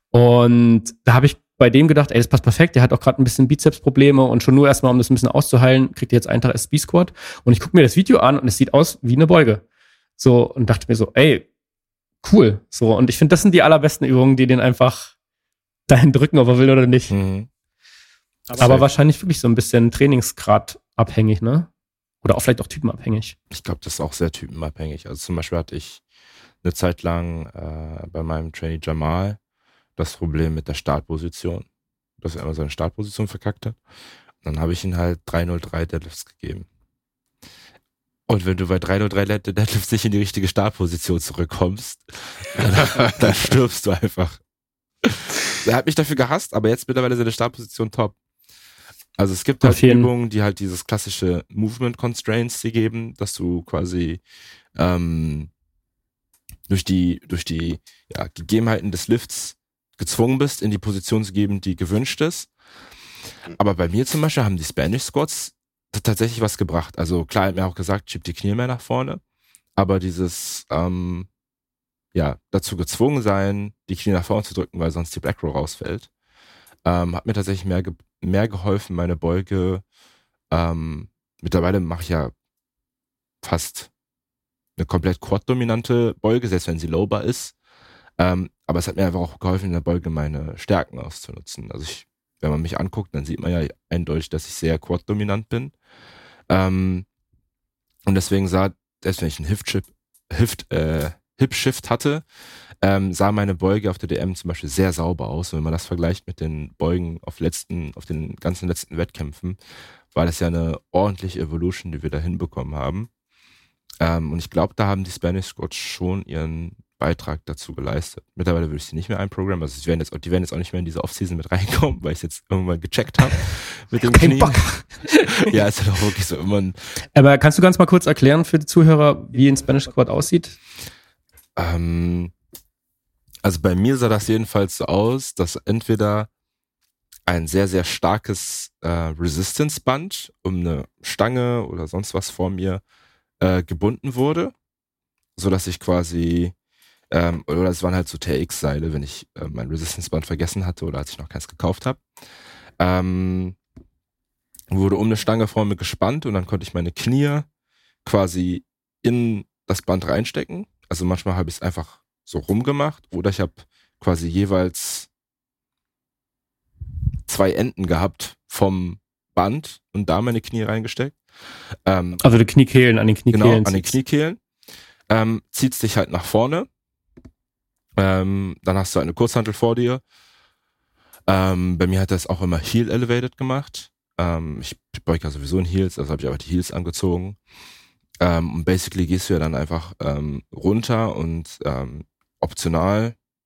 Und da habe ich bei dem gedacht, ey, das passt perfekt, der hat auch gerade ein bisschen Bizepsprobleme und schon nur erstmal, um das ein bisschen auszuheilen, kriegt er jetzt einen Tag S S B-Squat. Und ich gucke mir das Video an und es sieht aus wie eine Beuge. So, und dachte mir so, ey, cool. So, und ich finde, das sind die allerbesten Übungen, die den einfach dahin drücken, ob er will oder nicht. Mhm. Aber Safe. wahrscheinlich wirklich so ein bisschen Trainingsgrad abhängig, ne? Oder auch vielleicht auch typenabhängig. Ich glaube, das ist auch sehr typenabhängig. Also zum Beispiel hatte ich eine Zeit lang äh, bei meinem Trainee Jamal das Problem mit der Startposition, dass er immer seine Startposition verkackt hat. Und dann habe ich ihm halt drei null drei Deadlifts gegeben. Und wenn du bei drei null drei Deadlifts nicht in die richtige Startposition zurückkommst, dann, dann stirbst du einfach. Er hat mich dafür gehasst, aber jetzt mittlerweile ist seine Startposition top. Also es gibt halt Auf jeden- Übungen, die halt dieses klassische Movement Constraints dir geben, dass du quasi ähm, durch die durch die ja, Gegebenheiten des Lifts gezwungen bist, in die Position zu geben, die gewünscht ist. Aber bei mir zum Beispiel haben die Spanish Squats t- tatsächlich was gebracht. Also klar, er hat mir auch gesagt, schieb die Knie mehr nach vorne, aber dieses ähm, ja, dazu gezwungen sein, die Knie nach vorne zu drücken, weil sonst die Black Row rausfällt, ähm, hat mir tatsächlich mehr, ge- mehr geholfen, meine Beuge. Ähm, mittlerweile mache ich ja fast eine komplett quad-dominante Beuge, selbst wenn sie lowbar ist. Ähm, aber es hat mir einfach auch geholfen, in der Beuge meine Stärken auszunutzen. Also ich, wenn man mich anguckt, dann sieht man ja eindeutig, dass ich sehr quad-dominant bin. Ähm, und deswegen sah, selbst wenn ich einen Hip-Shift, Hip, äh, Hip-Shift hatte, ähm, sah meine Beuge auf der D M zum Beispiel sehr sauber aus. Und wenn man das vergleicht mit den Beugen auf letzten, auf den ganzen letzten Wettkämpfen, war das ja eine ordentliche Evolution, die wir da hinbekommen haben. Ähm, und ich glaube, da haben die Spanish Squats schon ihren Beitrag dazu geleistet. Mittlerweile würde ich sie nicht mehr einprogrammen. Also sie werden jetzt, die werden jetzt auch nicht mehr in diese Offseason mit reinkommen, weil ich es jetzt irgendwann gecheckt habe mit dem Kein Knie. Bock. Ja, ist ja doch wirklich so immer ein, Aber kannst du ganz mal kurz erklären für die Zuhörer, wie ein Spanish Squat aussieht? ähm, also bei mir sah das jedenfalls so aus, dass entweder ein sehr, sehr starkes äh, Resistance-Band um eine Stange oder sonst was vor mir äh, gebunden wurde, so dass ich quasi ähm, oder es waren halt so T X-Seile, wenn ich äh, mein Resistance-Band vergessen hatte oder als ich noch keins gekauft habe. Ähm, wurde um eine Stange vor mir gespannt und dann konnte ich meine Knie quasi in das Band reinstecken. Also manchmal habe ich es einfach so rumgemacht oder ich habe quasi jeweils zwei Enden gehabt vom Band und da meine Knie reingesteckt. Ähm, Also die Kniekehlen, an den Kniekehlen. Genau, an den ziehst. Kniekehlen. Ähm, zieht's dich halt nach vorne. Ähm, dann hast du eine Kurzhantel vor dir. Ähm, bei mir hat das auch immer Heel Elevated gemacht. Ähm, ich beuge ja sowieso in Heels, also habe ich einfach die Heels angezogen. Ähm, und basically gehst du ja dann einfach ähm, runter und ähm, optional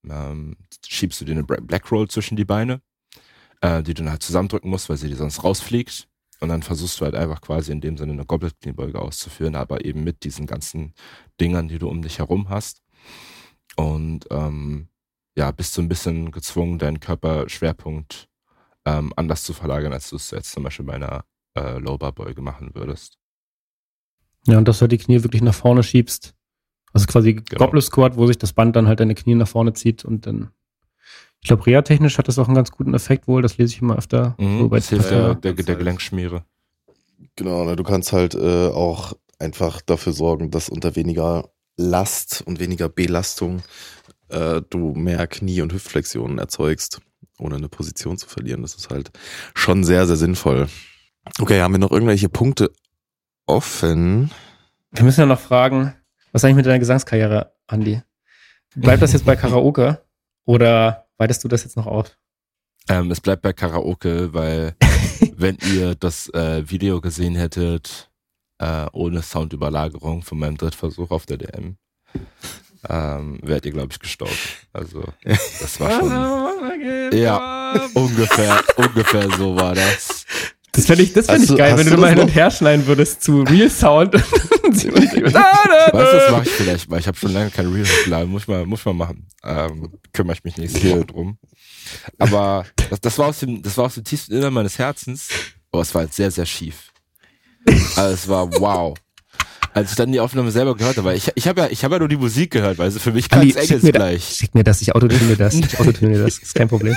ähm, schiebst du dir eine Black Roll zwischen die Beine, äh, die du dann halt zusammendrücken musst, weil sie dir sonst rausfliegt. Und dann versuchst du halt einfach quasi in dem Sinne eine Goblet-Kniebeuge auszuführen, aber eben mit diesen ganzen Dingern, die du um dich herum hast. Und ähm, ja, bist du ein bisschen gezwungen, deinen Körperschwerpunkt ähm, anders zu verlagern, als du es jetzt zum Beispiel bei einer äh, Low-Bar-Beuge machen würdest. Ja, und dass du halt die Knie wirklich nach vorne schiebst. Also quasi Genau. Goblet Squat, wo sich das Band dann halt deine Knie nach vorne zieht und dann, ich glaube, reha-technisch hat das auch einen ganz guten Effekt wohl, das lese ich immer öfter. Mhm, so bei das hilft ja, der, der, der Gelenkschmiere. Genau, ne, du kannst halt äh, auch einfach dafür sorgen, dass unter weniger Last und weniger Belastung äh, du mehr Knie- und Hüftflexionen erzeugst, ohne eine Position zu verlieren. Das ist halt schon sehr, sehr sinnvoll. Okay, haben wir noch irgendwelche Punkte offen? Wir müssen ja noch fragen, was ist eigentlich mit deiner Gesangskarriere, Andi? Bleibt das jetzt bei Karaoke oder weitest du das jetzt noch auf? Ähm, es bleibt bei Karaoke, weil wenn ihr das äh, Video gesehen hättet, äh, ohne Soundüberlagerung von meinem Drittversuch auf der D M, ähm, wärt ihr, glaube ich, gestorben. Also, das war schon, ja, ungefähr, ungefähr so war das. Das fände ich, das fänd Hast ich du- geil, hast wenn du du mal das hin und noch? her schneiden würdest zu Real Sound. Weißt du, das mache ich vielleicht mal. Ich habe schon lange kein Reel hochgeladen. Muss ich mal, muss ich mal machen. Ähm, kümmere ich mich nächste Woche drum. Aber das, das war aus dem, das war aus dem tiefsten Innern meines Herzens. Oh, es war jetzt sehr, sehr schief. Also es war wow. Als ich dann die Aufnahme selber gehört habe, weil ich, ich habe ja, ich habe ja nur die Musik gehört, weil also für mich klang Andi, es schick mir, da, gleich. schick mir das, ich autotune das. Ich autotune das, ist kein Problem.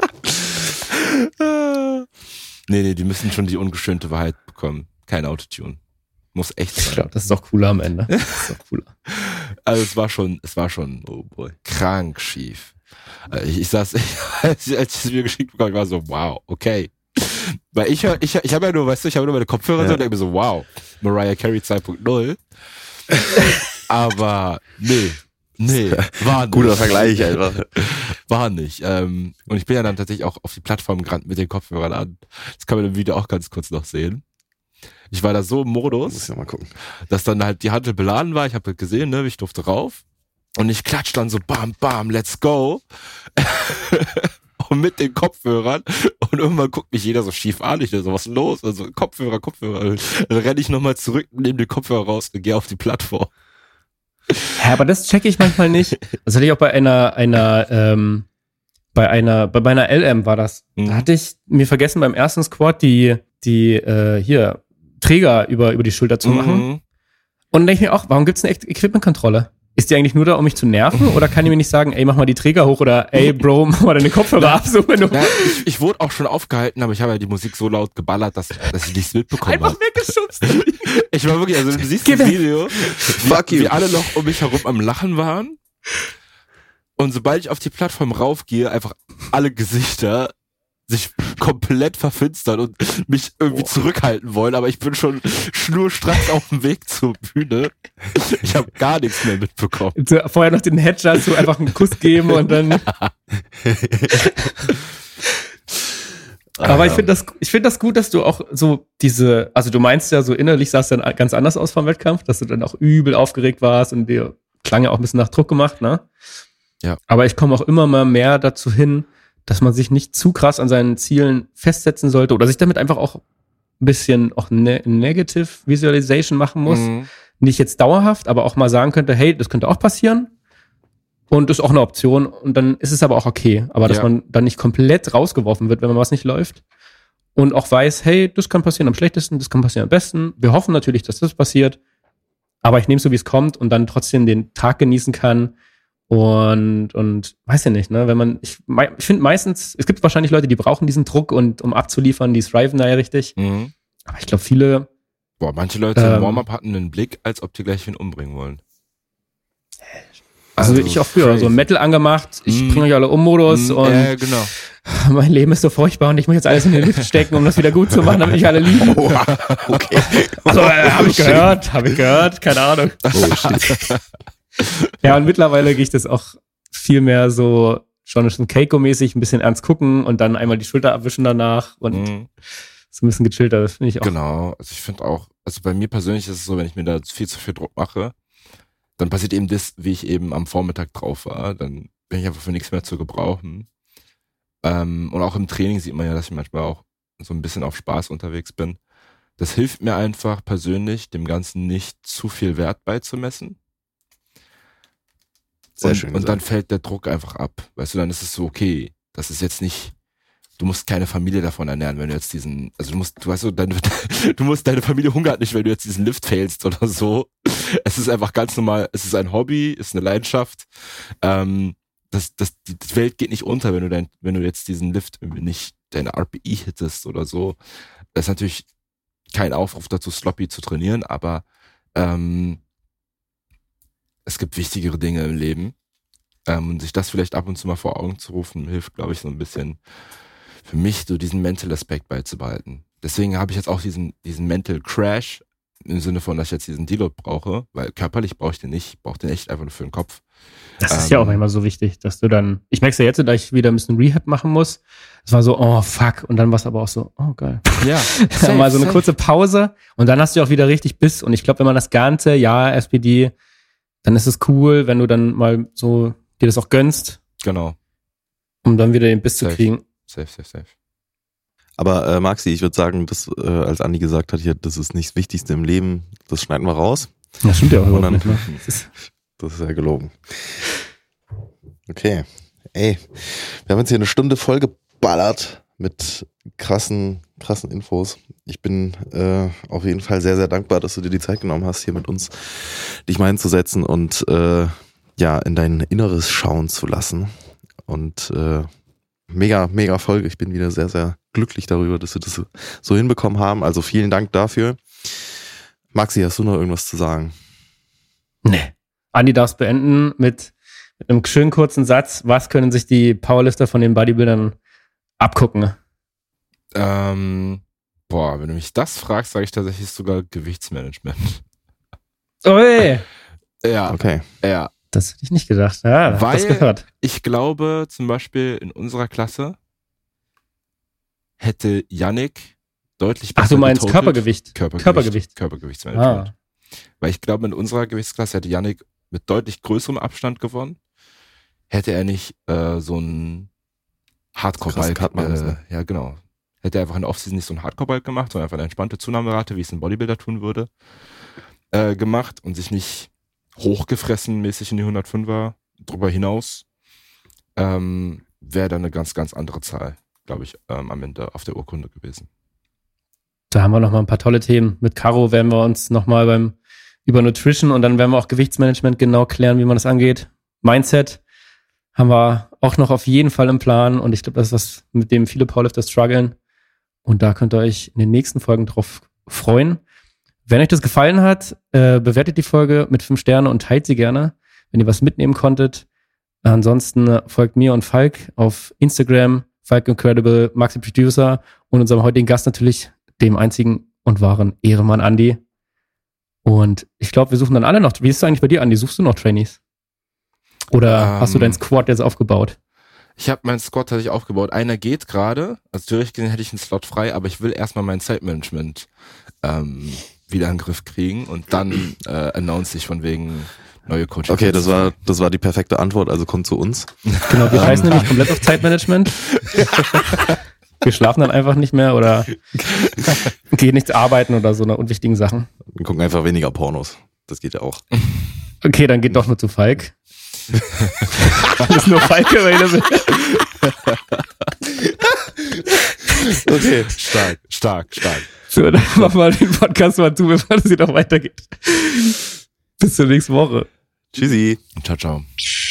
Nee, nee, die müssen schon die ungeschönte Wahrheit bekommen. Kein Autotune. Muss echt Ich sein. glaube, das ist doch cooler am Ende. Das ist doch cooler. Also es war schon, es war schon oh boy, krank schief. Also Ich, ich saß, ich, als ich als ich es mir geschickt bekommen, ich war so, wow, okay. Weil ich hör, ich, ich habe ja nur, weißt du, ich habe nur meine Kopfhörer Ja. so und denke mir so, wow, Mariah Carey zwei Punkt null. Aber nee, nee, war nicht. Guter Vergleich einfach. War nicht. Ähm, und ich bin ja dann tatsächlich auch auf die Plattform gerannt mit den Kopfhörern an. Das kann man im Video auch ganz kurz noch sehen. Ich war da so im Muss Modus, ich noch mal gucken. dass dann halt die Hantel beladen war. Ich habe gesehen, ne, ich durfte rauf. Und ich klatsch dann so bam, bam, let's go. Und mit den Kopfhörern. Und irgendwann guckt mich jeder so schief an. Ich so, was ist los? Also Kopfhörer, Kopfhörer. Dann renne ich nochmal zurück, nehme den Kopfhörer raus und gehe auf die Plattform. Ja, aber das checke ich manchmal nicht. Das hatte ich auch bei einer, einer, ähm, bei einer, bei meiner L M war das. Mhm. Da hatte ich mir vergessen, beim ersten Squat die, die, äh, hier, Träger über, über die Schulter zu machen. Mhm. Und dann denke ich mir auch, warum gibt's eine Ex- Equipment-Kontrolle? Ist die eigentlich nur da, um mich zu nerven? Oder kann die mir nicht sagen, ey, mach mal die Träger hoch oder ey, Bro, mach mal deine Kopfhörer ab, so wenn du Ja, ich, ich wurde auch schon aufgehalten, aber ich habe ja die Musik so laut geballert, dass, dass ich nichts mitbekommen einfach habe. weggeschubst. Ich war wirklich, also du siehst Geh das weg. Video, Fuck wie, you. wie alle noch um mich herum am Lachen waren. Und sobald ich auf die Plattform raufgehe, einfach alle Gesichter sich komplett verfinstern und mich irgendwie zurückhalten wollen, aber ich bin schon schnurstracks auf dem Weg zur Bühne. Ich habe gar nichts mehr mitbekommen. So, vorher noch den Hedger so einfach einen Kuss geben und dann. Aber ich finde das, ich finde das gut, dass du auch so diese, also du meinst ja so innerlich sah es dann ganz anders aus vom Wettkampf, dass du dann auch übel aufgeregt warst und dir klang ja auch ein bisschen nach Druck gemacht, ne? Ja. Aber ich komme auch immer mal mehr dazu hin, dass man sich nicht zu krass an seinen Zielen festsetzen sollte oder sich damit einfach auch ein bisschen auch ne Negative Visualization machen muss. Mhm. Nicht jetzt dauerhaft, aber auch mal sagen könnte, hey, das könnte auch passieren. Und ist auch eine Option. Und dann ist es aber auch okay. Aber dass Ja. man dann nicht komplett rausgeworfen wird, wenn man was nicht läuft. Und auch weiß, hey, das kann passieren am schlechtesten, das kann passieren am besten. Wir hoffen natürlich, dass das passiert. Aber ich nehme es so, wie es kommt und dann trotzdem den Tag genießen kann. Und, und weiß ja nicht, ne, wenn man, ich, mei- ich finde meistens, es gibt wahrscheinlich Leute, die brauchen diesen Druck und um abzuliefern, die thriven da ja richtig. Mhm. Aber ich glaube, viele, Boah, manche Leute Ähm. im Warm-Up hatten einen Blick, als ob die gleich wen umbringen wollen. also, ich auch früher, so Metal angemacht, ich Mm. bringe euch alle um Modus Mhm, und äh, genau. mein Leben ist so furchtbar und ich muss jetzt alles in den Lift stecken, um das wieder gut zu machen, damit mich alle lieben. Oha, okay. Also, äh, habe ich gehört, habe ich gehört, keine Ahnung. Oh, shit. Ja, und mittlerweile gehe ich das auch viel mehr so, schon schon Keiko-mäßig, ein bisschen ernst gucken und dann einmal die Schulter abwischen danach und Mhm. so ein bisschen gechillter, das finde ich auch. Genau, also ich finde auch, also bei mir persönlich ist es so, wenn ich mir da viel zu viel Druck mache, dann passiert eben das, wie ich eben am Vormittag drauf war, dann bin ich einfach für nichts mehr zu gebrauchen. Ähm, und auch im Training sieht man ja, dass ich manchmal auch so ein bisschen auf Spaß unterwegs bin. Das hilft mir einfach persönlich, dem Ganzen nicht zu viel Wert beizumessen. Sehr und, schön und dann fällt der Druck einfach ab. Weißt du, dann ist es so, okay, das ist jetzt nicht, du musst keine Familie davon ernähren, wenn du jetzt diesen, also du musst, du weißt so, deine, du musst, deine Familie hungert nicht, wenn du jetzt diesen Lift failst oder so. Es ist einfach ganz normal, es ist ein Hobby, ist eine Leidenschaft. Ähm, das, das, die Welt geht nicht unter, wenn du dein, wenn du jetzt diesen Lift irgendwie nicht deine R P I hittest oder so. Das ist natürlich kein Aufruf dazu, sloppy zu trainieren, aber ähm, es gibt wichtigere Dinge im Leben. Ähm, und sich das vielleicht ab und zu mal vor Augen zu rufen, hilft, glaube ich, so ein bisschen für mich, so diesen Mental-Aspekt beizubehalten. Deswegen habe ich jetzt auch diesen, diesen Mental Crash im Sinne von, dass ich jetzt diesen Deload brauche, weil körperlich brauche ich den nicht, ich brauche den echt einfach nur für den Kopf. Das ist ähm, ja auch manchmal so wichtig, dass du dann, ich merke es ja jetzt, da ich wieder ein bisschen Rehab machen muss, es war so, oh fuck, und dann war es aber auch so, oh geil. Ja. Safe, mal so eine safe. kurze Pause und dann hast du auch wieder richtig Biss und ich glaube, wenn man das ganze Jahr S P D, dann ist es cool, wenn du dann mal so dir das auch gönnst. Genau. Um dann wieder den Biss safe. zu kriegen. Safe, safe, safe. Aber äh, Maxi, ich würde sagen, das, äh, als Andi gesagt hat, hier, das ist nicht das Wichtigste im Leben, das schneiden wir raus. Das stimmt ja auch überhaupt nicht, ne? Das ist ja gelogen. Okay. Ey, wir haben jetzt hier eine Stunde voll geballert mit krassen, krassen Infos. Ich bin äh, auf jeden Fall sehr, sehr dankbar, dass du dir die Zeit genommen hast, hier mit uns dich mal hinzusetzen und äh, ja, in dein Inneres schauen zu lassen. Und äh, mega, mega Folge. Ich bin wieder sehr, sehr glücklich darüber, dass wir das so hinbekommen haben. Also vielen Dank dafür. Maxi, hast du noch irgendwas zu sagen? Nee. Andi darf es beenden mit, mit einem schönen kurzen Satz. Was können sich die Powerlifter von den Bodybuildern abgucken? Ähm, boah, wenn du mich das fragst, sage ich tatsächlich sogar Gewichtsmanagement. Ui! Ja. Okay. Ja. Das hätte ich nicht gedacht. Ja, weil das gehört. Ich glaube, zum Beispiel in unserer Klasse hätte Yannick deutlich besser Ach, du meinst getotelt. Körpergewicht? Körpergewicht. Körpergewicht. Körpergewichtsmanagement. Ah. Weil ich glaube, in unserer Gewichtsklasse hätte Yannick mit deutlich größerem Abstand gewonnen. Hätte er nicht äh, so ein Hardcore-Balk, äh, ja genau, hätte er einfach in der Offseason nicht so ein Hardcore-Balk gemacht, sondern einfach eine entspannte Zunahmerate, wie es ein Bodybuilder tun würde, äh, gemacht und sich nicht hochgefressen mäßig in die hundertfünfer drüber hinaus, ähm, wäre dann eine ganz, ganz andere Zahl, glaube ich, ähm, am Ende auf der Urkunde gewesen. Da haben wir noch mal ein paar tolle Themen. Mit Caro werden wir uns noch mal beim über Nutrition und dann werden wir auch Gewichtsmanagement genau klären, wie man das angeht. Mindset haben wir auch noch auf jeden Fall im Plan und ich glaube, das ist was, mit dem viele Powerlifter strugglen und da könnt ihr euch in den nächsten Folgen drauf freuen. Wenn euch das gefallen hat, äh, bewertet die Folge mit fünf Sterne und teilt sie gerne, wenn ihr was mitnehmen konntet. Ansonsten äh, folgt mir und Falk auf Instagram, Falk Incredible, Maxi Producer und unserem heutigen Gast natürlich, dem einzigen und wahren Ehrenmann Andi. Und ich glaube, wir suchen dann alle noch. Wie ist es eigentlich bei dir, Andi? Suchst du noch Trainees? Oder ähm, hast du deinen Squad jetzt aufgebaut? Ich habe meinen Squad tatsächlich aufgebaut. Einer geht gerade. Also theoretisch gesehen hätte ich einen Slot frei, aber ich will erstmal mein Zeitmanagement ähm, wieder in den Griff kriegen und dann äh, announce ich von wegen neue Coaching. Okay, das war das war die perfekte Antwort, also kommt zu uns. Genau, wir scheißen nämlich komplett auf Zeitmanagement. Wir schlafen dann einfach nicht mehr oder gehen nicht arbeiten oder so eine unwichtigen Sachen. Wir gucken einfach weniger Pornos. Das geht ja auch. Okay, dann geht doch nur zu Falk. Ist nur Falk available. Okay, stark, stark, stark. So, dann machen wir den Podcast mal zu, bevor es hier noch weitergeht. Bis zur nächsten Woche. Tschüssi. Ciao, ciao.